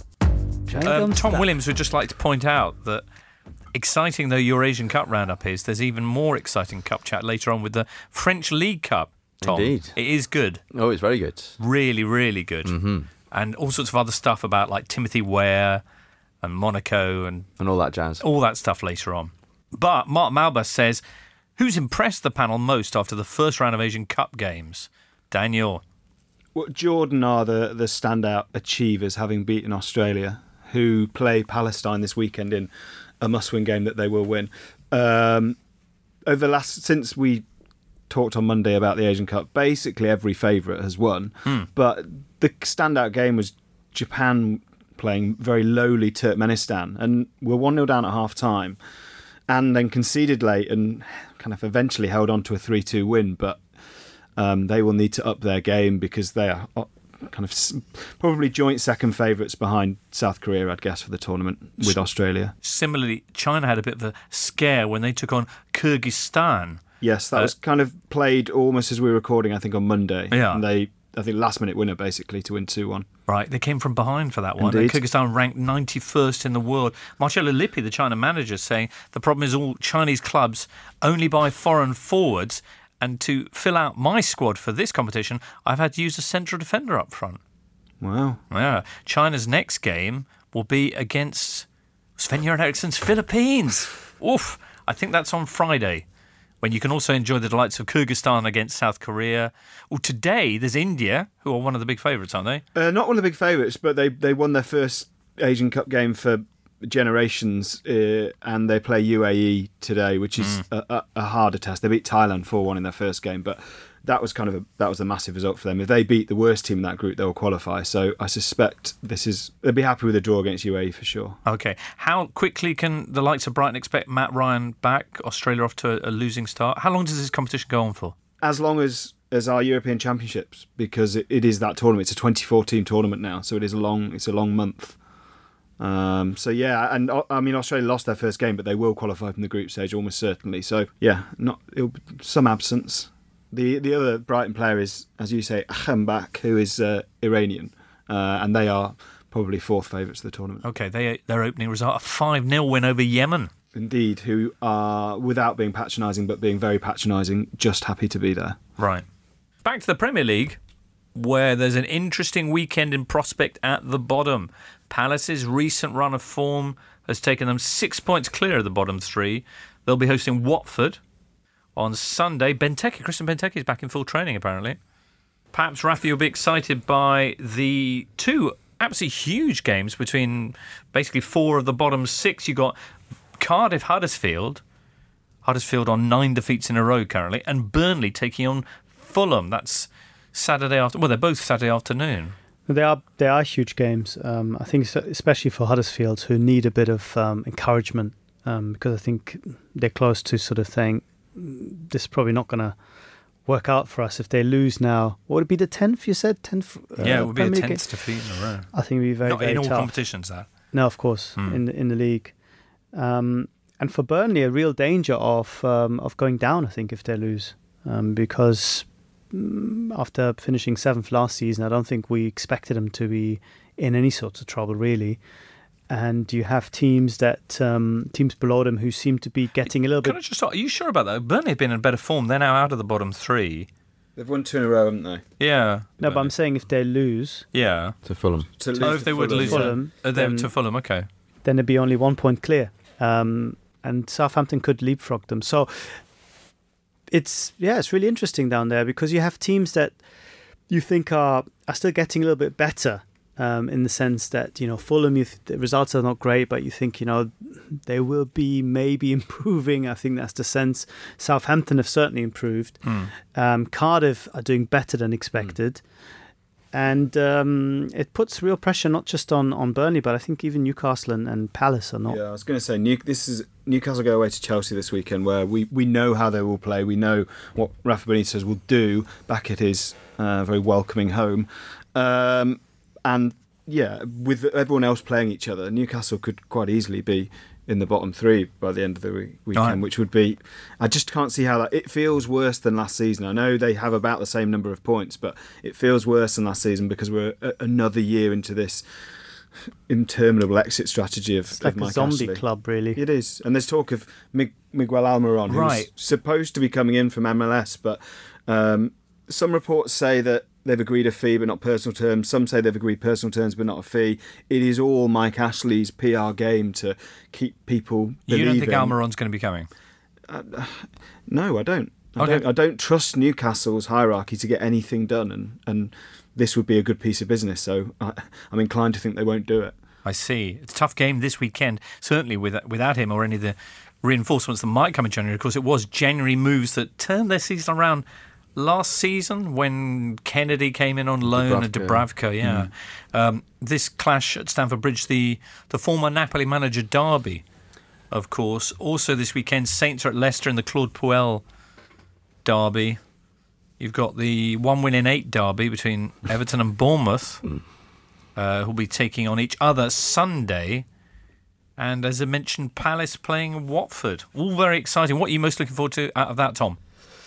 Um, Tom Williams would just like to point out that, exciting though your Asian Cup Roundup is, there's even more exciting cup chat later on with the French League Cup, Tom. Indeed. It is good. Oh, it's very good. Really, really good. Mm-hmm. And all sorts of other stuff about like Timothy Weah and Monaco and... And all that jazz. All that stuff later on. But Mark Malbus says, who's impressed the panel most after the first round of Asian Cup games? Daniel. Well, Jordan are the, the standout achievers, having beaten Australia, who play Palestine this weekend in a must-win game that they will win. Um, over the last, since we talked on Monday about the Asian Cup, basically every favourite has won. Mm. But the standout game was Japan playing very lowly Turkmenistan, and were one nil down at half-time, and then conceded late and kind of eventually held on to a three two win. But um, they will need to up their game because they are kind of probably joint second favourites behind South Korea, I'd guess, for the tournament with Australia. Similarly, China had a bit of a scare when they took on Kyrgyzstan. Yes, that uh, was kind of played almost as we were recording, I think, on Monday. Yeah. And they, I think, last minute winner, basically, to win two one. Right, they came from behind for that one. Indeed. Kyrgyzstan ranked ninety-first in the world. Marcello Lippi, the China manager, saying the problem is all Chinese clubs only buy foreign forwards, and to fill out my squad for this competition, I've had to use a central defender up front. Wow. Yeah. China's next game will be against Sven-Göran Eriksson's Philippines. Oof. I think that's on Friday, when you can also enjoy the delights of Kyrgyzstan against South Korea. Well, today there's India, who are one of the big favourites, aren't they? Uh, not one of the big favourites, but they, they won their first Asian Cup game for generations, uh, and they play U A E today, which is Mm. a, a, a harder test. They beat Thailand four one in their first game, but that was kind of a, that was a massive result for them. If they beat the worst team in that group, they'll qualify. So I suspect this is they'll be happy with a draw against U A E for sure. Okay, how quickly can the likes of Brighton expect Matt Ryan back? Australia off to a losing start. How long does this competition go on for? As long as as our European Championships, because it, it is that tournament. It's a twenty-four team tournament now, so it is a long it's a long month. Um, so yeah, and I mean Australia lost their first game, but they will qualify from the group stage almost certainly. So yeah, not it'll be some absence. The the other Brighton player is, as you say, Ahambak, who is uh, Iranian, uh, and they are probably fourth favourites of the tournament. Okay, they their opening result, a five nil win over Yemen. Indeed, who are, without being patronising, but being very patronising, just happy to be there. Right. Back to the Premier League, where there's an interesting weekend in prospect at the bottom. Palace's recent run of form has taken them six points clear of the bottom three. They'll be hosting Watford on Sunday. Benteke, Christian Benteke is back in full training, apparently. Perhaps, Rafi, you'll be excited by the two absolutely huge games between basically four of the bottom six. You've got Cardiff Huddersfield. Huddersfield on nine defeats in a row currently. And Burnley taking on Fulham. That's Saturday after. Well, they're both Saturday afternoon. They are they are huge games. Um, I think so, especially for Huddersfield, who need a bit of um, encouragement um, because I think they're close to sort of saying this is probably not going to work out for us if they lose now. What would it be, the tenth? You said tenth. Uh, yeah, it would be a Premier tenth defeat in a row. I think it would be very not very in all tough. competitions. That no, of course, hmm. in the, in the league. Um, and for Burnley, a real danger of um, of going down. I think if they lose, um, because um, after finishing seventh last season, I don't think we expected them to be in any sorts of trouble really. And you have teams that um, teams below them who seem to be getting a little Can bit. I just? Are you sure about that? Burnley have been in better form. They're now out of the bottom three. They've won two in a row, haven't they? Yeah. No, but I'm saying if they lose, Yeah. To Fulham. To lose Oh, if to they would Fulham. lose Fulham, uh, them then- to Fulham, okay. then they'd be only one point clear. Um, and Southampton could leapfrog them. So it's yeah, it's really interesting down there because you have teams that you think are are still getting a little bit better. Um, in the sense that, you know, Fulham, you th- the results are not great, but you think, you know, they will be maybe improving. I think that's the sense. Southampton have certainly improved. Mm. Um, Cardiff are doing better than expected. Mm. And um, it puts real pressure not just on, on Burnley, but I think even Newcastle and, and Palace are not. Yeah, I was going to say, New, this is Newcastle go away to Chelsea this weekend, where we, we know how they will play. We know what Rafa Benitez will do back at his uh, very welcoming home. Um, And yeah, with everyone else playing each other, Newcastle could quite easily be in the bottom three by the end of the week- weekend, Right. which would be. I just can't see how that. It feels worse than last season. I know they have about the same number of points, but it feels worse than last season because we're a, another year into this interminable exit strategy of, It's like of a Mike zombie Ashley. club, really. It is, and there's talk of Mig- Miguel Almiron, who's Right. supposed to be coming in from M L S, but um, some reports say that they've agreed a fee but not personal terms. Some say they've agreed personal terms but not a fee. It is all Mike Ashley's P R game to keep people You believing. don't think Almiron's going to be coming? No, I don't. I, Okay. don't. I don't trust Newcastle's hierarchy to get anything done, and, and this would be a good piece of business. So I, I'm inclined to think they won't do it. I see. It's a tough game this weekend, certainly with, without him or any of the reinforcements that might come in January. Of course, it was January moves that turned their season around last season when Kennedy came in on loan at Dubravka, yeah. Mm. Um, this clash at Stamford Bridge, the, the former Napoli manager derby, of course. Also this weekend, Saints are at Leicester in the Claude Puel derby. You've got the one win in eight derby between Everton and Bournemouth, uh, who'll be taking on each other Sunday. And as I mentioned, Palace playing Watford. All very exciting. What are you most looking forward to out of that, Tom?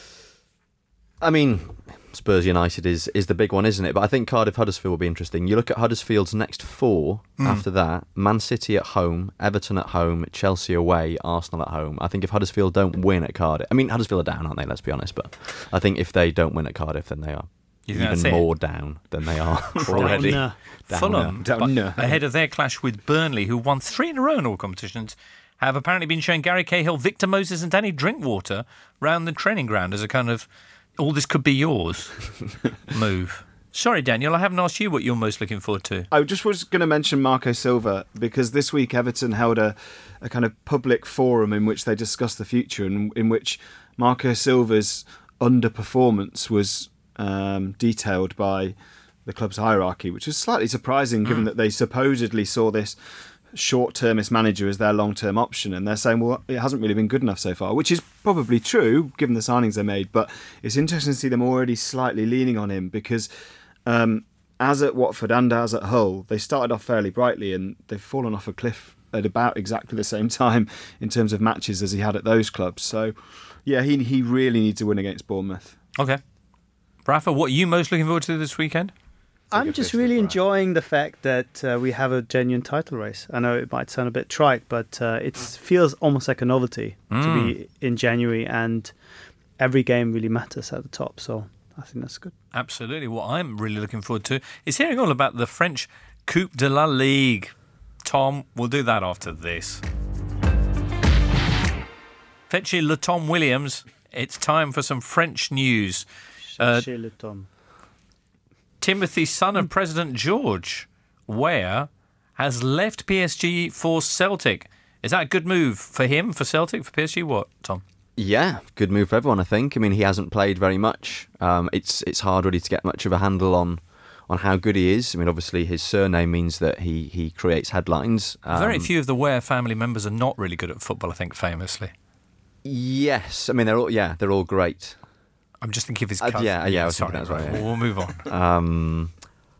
I mean, Spurs United is, is the big one, isn't it? But I think Cardiff Huddersfield will be interesting. You look at Huddersfield's next four mm. after that: Man City at home, Everton at home, Chelsea away, Arsenal at home. I think if Huddersfield don't win at Cardiff, I mean Huddersfield are down, aren't they? Let's be honest. But I think if they don't win at Cardiff, then they are even more down than they are already. Down, down, Fulham, down, but ahead of their clash with Burnley, who won three in a row in all competitions, have apparently been showing Gary Cahill, Victor Moses, and Danny Drinkwater round the training ground as a kind of all this could be yours move. Sorry, Daniel, I haven't asked you what you're most looking forward to. I just was going to mention Marco Silva because this week Everton held a, a kind of public forum in which they discussed the future and in which Marco Silva's underperformance was um, detailed by the club's hierarchy, which was slightly surprising given mm. that they supposedly saw this short-termist manager as their long-term option, and they're saying, well, it hasn't really been good enough so far, which is probably true given the signings they made, but it's interesting to see them already slightly leaning on him because um, as at Watford and as at Hull, they started off fairly brightly and they've fallen off a cliff at about exactly the same time in terms of matches as he had at those clubs. So yeah, he he really needs to win against Bournemouth. Okay. Rafa, what are you most looking forward to this weekend? I'm just really enjoying the fact that uh, we have a genuine title race. I know it might sound a bit trite, but uh, it feels almost like a novelty mm. to be in January, and every game really matters at the top. So I think that's good. Absolutely. What I'm really looking forward to is hearing all about the French Coupe de la Ligue. Tom, we'll do that after this. Fetchez le Tom Williams. It's time for some French news. Uh, le Tom. Timothy, son of President George Weah, has left P S G for Celtic. Is that a good move for him, for Celtic, for P S G? What, Tom? Yeah, good move for everyone, I think. I mean, he hasn't played very much. Um, it's it's hard really to get much of a handle on on how good he is. I mean, obviously his surname means that he, he creates headlines. Um, very few of the Weah family members are not really good at football, I think, famously. Yes, I mean, they're all, yeah, they're all great. I'm just thinking of his cousin. Uh, yeah, yeah, I was Sorry, thinking that's right. Yeah. We'll move on. Um,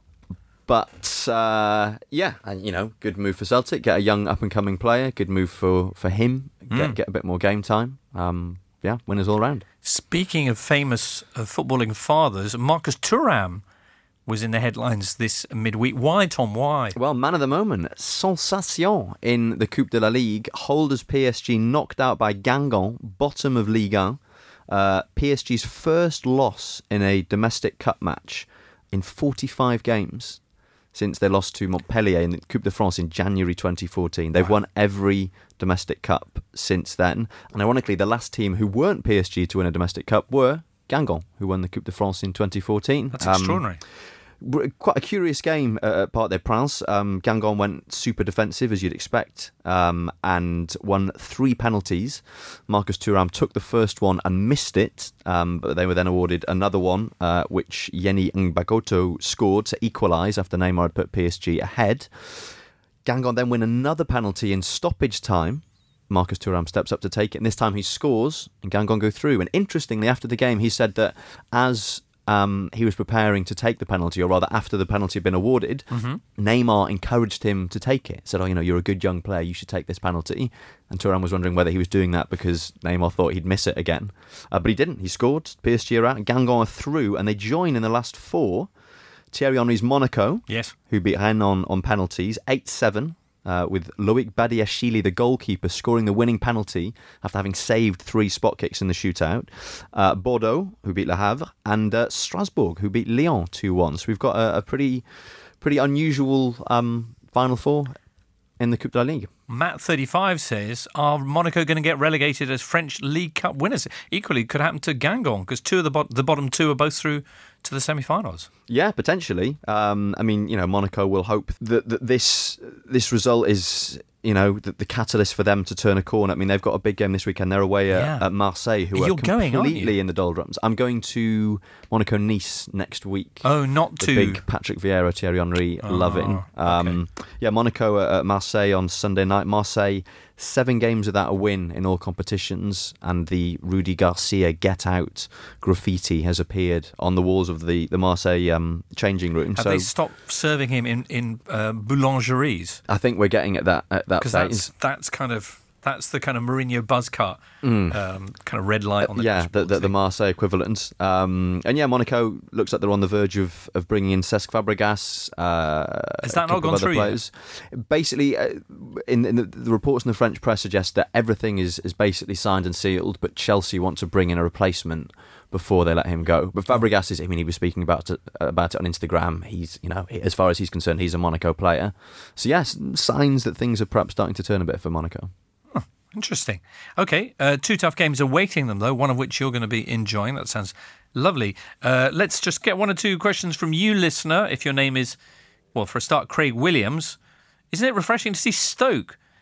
but uh, yeah, and you know, good move for Celtic. Get a young up-and-coming player. Good move for, for him. Get mm. get a bit more game time. Um, yeah, winners all round. Speaking of famous uh, footballing fathers, Marcus Thuram was in the headlines this midweek. Why, Tom? Why? Well, man of the moment, sensation in the Coupe de la Ligue. Holders P S G knocked out by Guingamp, bottom of Ligue one. Uh, P S G's first loss in a domestic cup match in forty-five games since they lost to Montpellier in the Coupe de France in January twenty fourteen. They've wow. won every domestic cup since then. And ironically, the last team who weren't P S G to win a domestic cup were Guingamp, who won the Coupe de France in twenty fourteen. That's um, extraordinary. Quite a curious game at Parc des Princes. Um, Guingamp went super defensive, as you'd expect, um, and won three penalties. Marcus Thuram took the first one and missed it, um, but they were then awarded another one, uh, which Yeni Ngbagoto scored to equalise after Neymar had put P S G ahead. Guingamp then win another penalty in stoppage time. Marcus Thuram steps up to take it, and this time he scores, and Guingamp go through. And interestingly, after the game, he said that as Um, he was preparing to take the penalty, or rather after the penalty had been awarded, mm-hmm. Neymar encouraged him to take it. Said, oh, you know, you're a good young player, you should take this penalty. And Thuram was wondering whether he was doing that because Neymar thought he'd miss it again. Uh, but he didn't. He scored. P S G are out. Guingamp are through, and they join in the last four. Thierry Henry's Monaco, yes, who beat Rennes on, on penalties, eight seven. Uh, with Loic Badiashile, the goalkeeper, scoring the winning penalty after having saved three spot kicks in the shootout. Uh, Bordeaux, who beat Le Havre, and uh, Strasbourg, who beat Lyon two one. So we've got a, a pretty pretty unusual um, Final Four in the Coupe de la Ligue. Matt thirty-five says, are Monaco going to get relegated as French League Cup winners? Equally, could happen to Guingamp, because two of the, bo- the bottom two are both through to the semi-finals. Yeah, potentially. Um, I mean, you know, Monaco will hope that, that this this result is, you know, the, the catalyst for them to turn a corner. I mean, they've got a big game this weekend. They're away at, yeah. at Marseille, who You're are completely going, aren't you? in the doldrums. I'm going to Monaco-Nice next week. Oh, not the to... big Patrick Vieira, Thierry Henry, oh, loving. Um, okay. Yeah, Monaco at Marseille on Sunday night. Marseille, seven games without a win in all competitions, and the Rudy Garcia Get Out graffiti has appeared on the walls of the, the Marseille um, changing room. Have so they stopped serving him in, in uh, boulangeries? I think we're getting at that at that phase. That's, that's kind of... That's the kind of Mourinho buzz cut, mm. um, kind of red light on the yeah, the, the, the Marseille equivalent. Um, and yeah, Monaco looks like they're on the verge of, of bringing in Cesc Fabregas. Uh, Has that not gone through players. yet? Basically, uh, in, in the, the reports in the French press suggest that everything is, is basically signed and sealed, but Chelsea want to bring in a replacement before they let him go. But Fabregas is, I mean, he was speaking about it, about it on Instagram. He's, you know, as far as he's concerned, he's a Monaco player. So yes, signs that things are perhaps starting to turn a bit for Monaco. Interesting. Okay, uh, two tough games awaiting them, though, one of which you're going to be enjoying. That sounds lovely. Uh, let's just get one or two questions from you, listener. If your name is, well, for a start, Craig Williams. Isn't it refreshing to see Stoke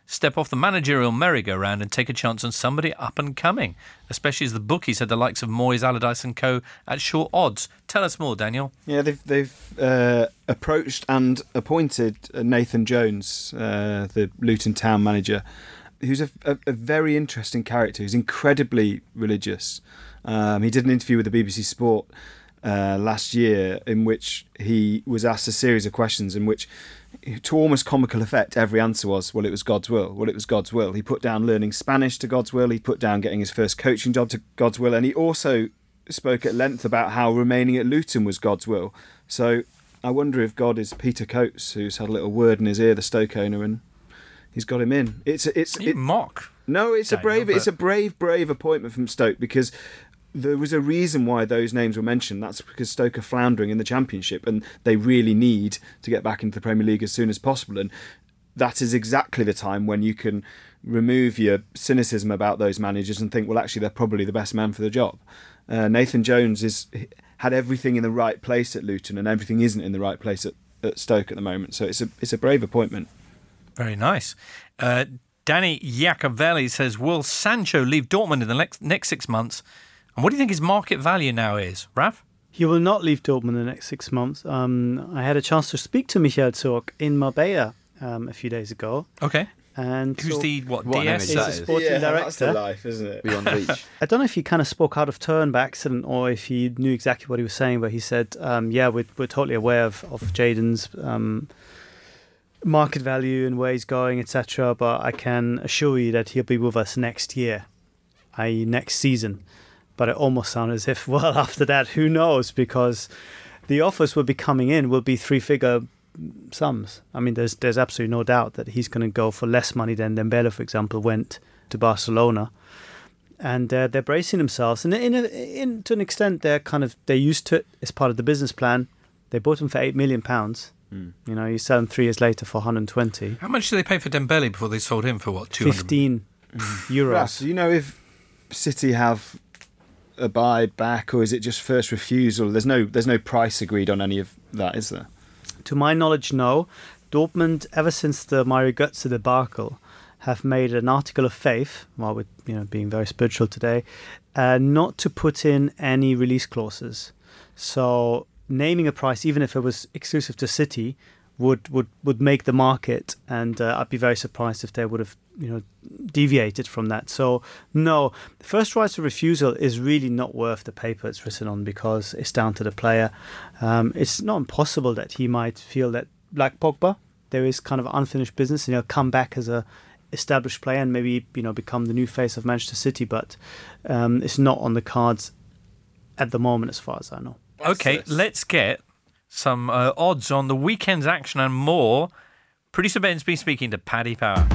step off the managerial merry-go-round and take a chance on somebody up and coming, especially as the bookies had the likes of Moyes, Allardyce and co at short odds. Tell us more, Daniel. Yeah, they've they've uh, approached and appointed Nathan Jones, uh, the Luton Town manager, who's a, a, a very interesting character. He's incredibly religious. Um, he did an interview with the B B C Sport uh, last year in which he was asked a series of questions in which, to almost comical effect, every answer was, well, it was God's will. Well, it was God's will. He put down learning Spanish to God's will. He put down getting his first coaching job to God's will. And he also spoke at length about how remaining at Luton was God's will. So I wonder if God is Peter Coates, who's had a little word in his ear, the Stoke owner, and he's got him in. It's it's You it, mock. no, it's Daniel, a brave, but- it's a brave, brave appointment from Stoke, because there was a reason why those names were mentioned. That's because Stoke are floundering in the Championship and they really need to get back into the Premier League as soon as possible. And that is exactly the time when you can remove your cynicism about those managers and think, well, actually, they're probably the best man for the job. Uh, Nathan Jones is had everything in the right place at Luton, and everything isn't in the right place at, at Stoke at the moment. So it's a it's a brave appointment. Very nice. Uh, Danny Iacovelli says, will Sancho leave Dortmund in the next, next six months? And what do you think his market value now is, Rav? He will not leave Dortmund in the next six months. Um, I had a chance to speak to Michael Zorc in Marbella um, a few days ago. Okay. And Who's so the, what, What an D S? image he's that a is. sporting director. life, isn't it? Beyond reach. I don't know if he kind of spoke out of turn by accident or if he knew exactly what he was saying, but he said, um, yeah, we're, we're totally aware of, of Jadon's um, market value and where he's going, et cetera. But I can assure you that he'll be with us next year, that is next season. But it almost sounded as if, well, after that, who knows? Because the offers will be coming in will be three-figure sums. I mean, there's there's absolutely no doubt that he's going to go for less money than Dembele, for example, went to Barcelona. And uh, they're bracing themselves. And in, a, in to an extent, they're kind of they're used to it. It's part of the business plan. They bought him for eight million pounds. Mm. You know, you sell him three years later for one hundred twenty. How much did they pay for Dembele before they sold him for, what, two hundred? fifteen euros. Russ, do you know if City have a buy back, or is it just first refusal? There's no there's no price agreed on any of that, is there? To my knowledge, no. Dortmund, ever since the Mario Götze debacle, have made an article of faith, while we're you know being very spiritual today, uh, not to put in any release clauses. So naming a price, even if it was exclusive to City, would would, would make the market, and uh, I'd be very surprised if they would have you know deviated from that. So no, the first right of refusal is really not worth the paper it's written on, because it's down to the player. Um, it's not impossible that he might feel that, like Pogba, there is kind of unfinished business, and he'll come back as a established player and maybe you know become the new face of Manchester City, but um, it's not on the cards at the moment, as far as I know. Okay, let's get some uh, odds on the weekend's action and more. Producer Ben's been speaking to Paddy Power.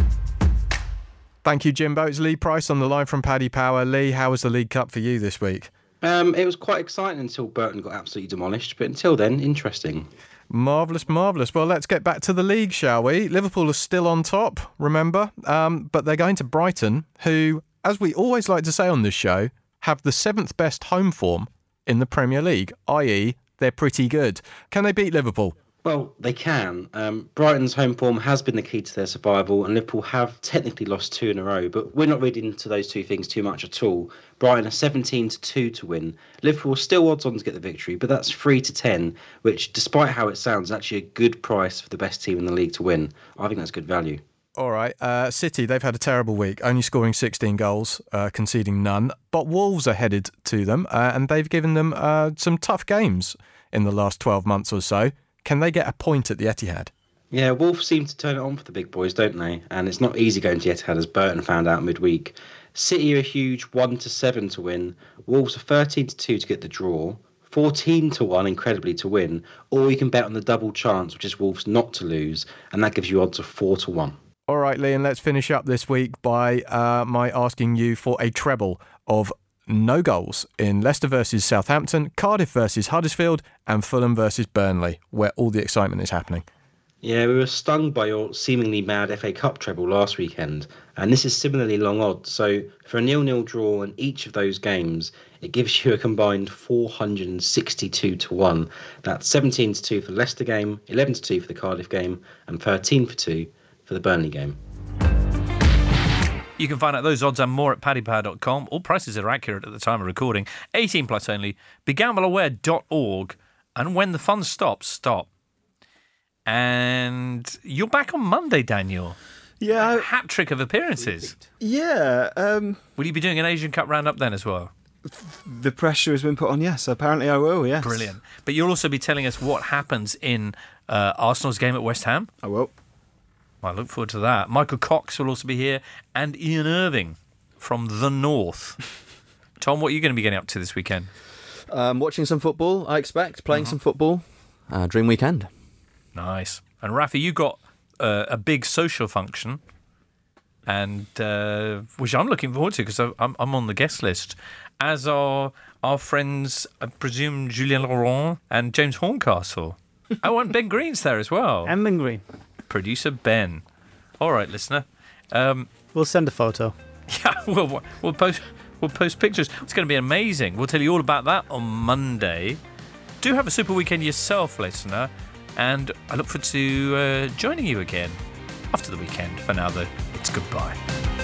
Thank you, Jimbo. It's Lee Price on the line from Paddy Power. Lee, how was the League Cup for you this week? Um, it was quite exciting until Burton got absolutely demolished, but until then, interesting. Marvellous, marvellous. Well, let's get back to the league, shall we? Liverpool are still on top, remember? Um, but they're going to Brighton, who, as we always like to say on this show, have the seventh best home form in the Premier League, that is they're pretty good. Can they beat Liverpool? Well, they can. Um, Brighton's home form has been the key to their survival, and Liverpool have technically lost two in a row, but we're not reading into those two things too much at all. Brighton are seventeen to two to win. Liverpool are still odds on to get the victory, but that's three to ten, which, despite how it sounds, is actually a good price for the best team in the league to win. I think that's good value. All right, uh, City, they've had a terrible week, only scoring sixteen goals, uh, conceding none. But Wolves are headed to them, uh, and they've given them uh, some tough games in the last twelve months or so. Can they get a point at the Etihad? Yeah, Wolves seem to turn it on for the big boys, don't they? And it's not easy going to the Etihad, as Burton found out midweek. City are huge, one to seven to win. Wolves are thirteen to two to get the draw. fourteen to one, incredibly, to win. Or you can bet on the double chance, which is Wolves not to lose, and that gives you odds of four to one. All right, Liam, let's finish up this week by uh, my asking you for a treble of no goals in Leicester versus Southampton, Cardiff versus Huddersfield, and Fulham versus Burnley, where all the excitement is happening. Yeah, we were stung by your seemingly mad F A Cup treble last weekend, and this is similarly long odds. So for a nil-nil draw in each of those games, it gives you a combined four hundred sixty-two to one. That's seventeen to two for the Leicester game, eleven to two for the Cardiff game, and thirteen for two for the Burnley game. You can find out those odds and more at paddy power dot com. All prices are accurate at the time of recording. eighteen plus only. be gamble aware dot org. And when the fun stops, stop. And you're back on Monday, Daniel. Yeah. A hat trick of appearances. Yeah. Um, will you be doing an Asian Cup roundup then as well? The pressure has been put on, yes. Apparently I will, yes. Brilliant. But you'll also be telling us what happens in uh, Arsenal's game at West Ham? I will. I look forward to that. Michael Cox will also be here, and Ian Irving from the North. Tom, what are you going to be getting up to this weekend? Um, watching some football, I expect. Playing mm-hmm. some football. Uh, dream weekend. Nice. And Rafa, you got uh, a big social function, and uh, which I'm looking forward to because I'm, I'm on the guest list, as are our friends, I presume, Julien Laurent and James Horncastle. Oh, and Ben Green's there as well. And Ben Green. Producer Ben. All right, listener. Um, we'll send a photo. Yeah, we'll, we'll post we'll post pictures. It's going to be amazing. We'll tell you all about that on Monday. Do have a super weekend yourself, listener, and I look forward to uh, joining you again after the weekend. For now, though, it's goodbye.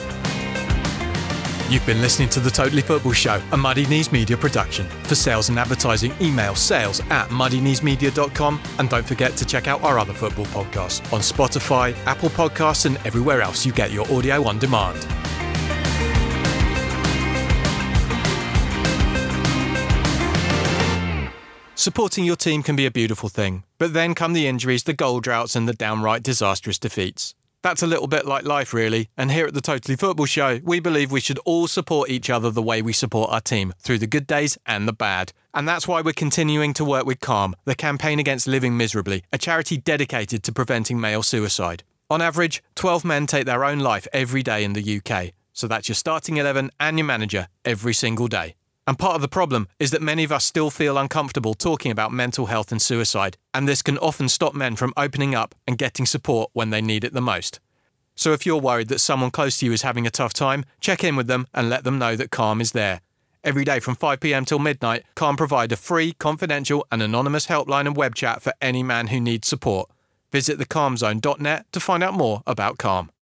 You've been listening to The Totally Football Show, a Muddy Knees Media production. For sales and advertising, email sales at muddy knees media dot com. And don't forget to check out our other football podcasts on Spotify, Apple Podcasts, and everywhere else you get your audio on demand. Supporting your team can be a beautiful thing, but then come the injuries, the goal droughts, and the downright disastrous defeats. That's a little bit like life, really, and here at the Totally Football Show, we believe we should all support each other the way we support our team, through the good days and the bad. And that's why we're continuing to work with Calm, the campaign against living miserably, a charity dedicated to preventing male suicide. On average, twelve men take their own life every day in the U K, so that's your starting eleven and your manager every single day. And part of the problem is that many of us still feel uncomfortable talking about mental health and suicide, and this can often stop men from opening up and getting support when they need it the most. So if you're worried that someone close to you is having a tough time, check in with them and let them know that Calm is there. Every day from five p m till midnight, Calm provide a free, confidential and anonymous helpline and web chat for any man who needs support. Visit the calm zone dot net to find out more about Calm.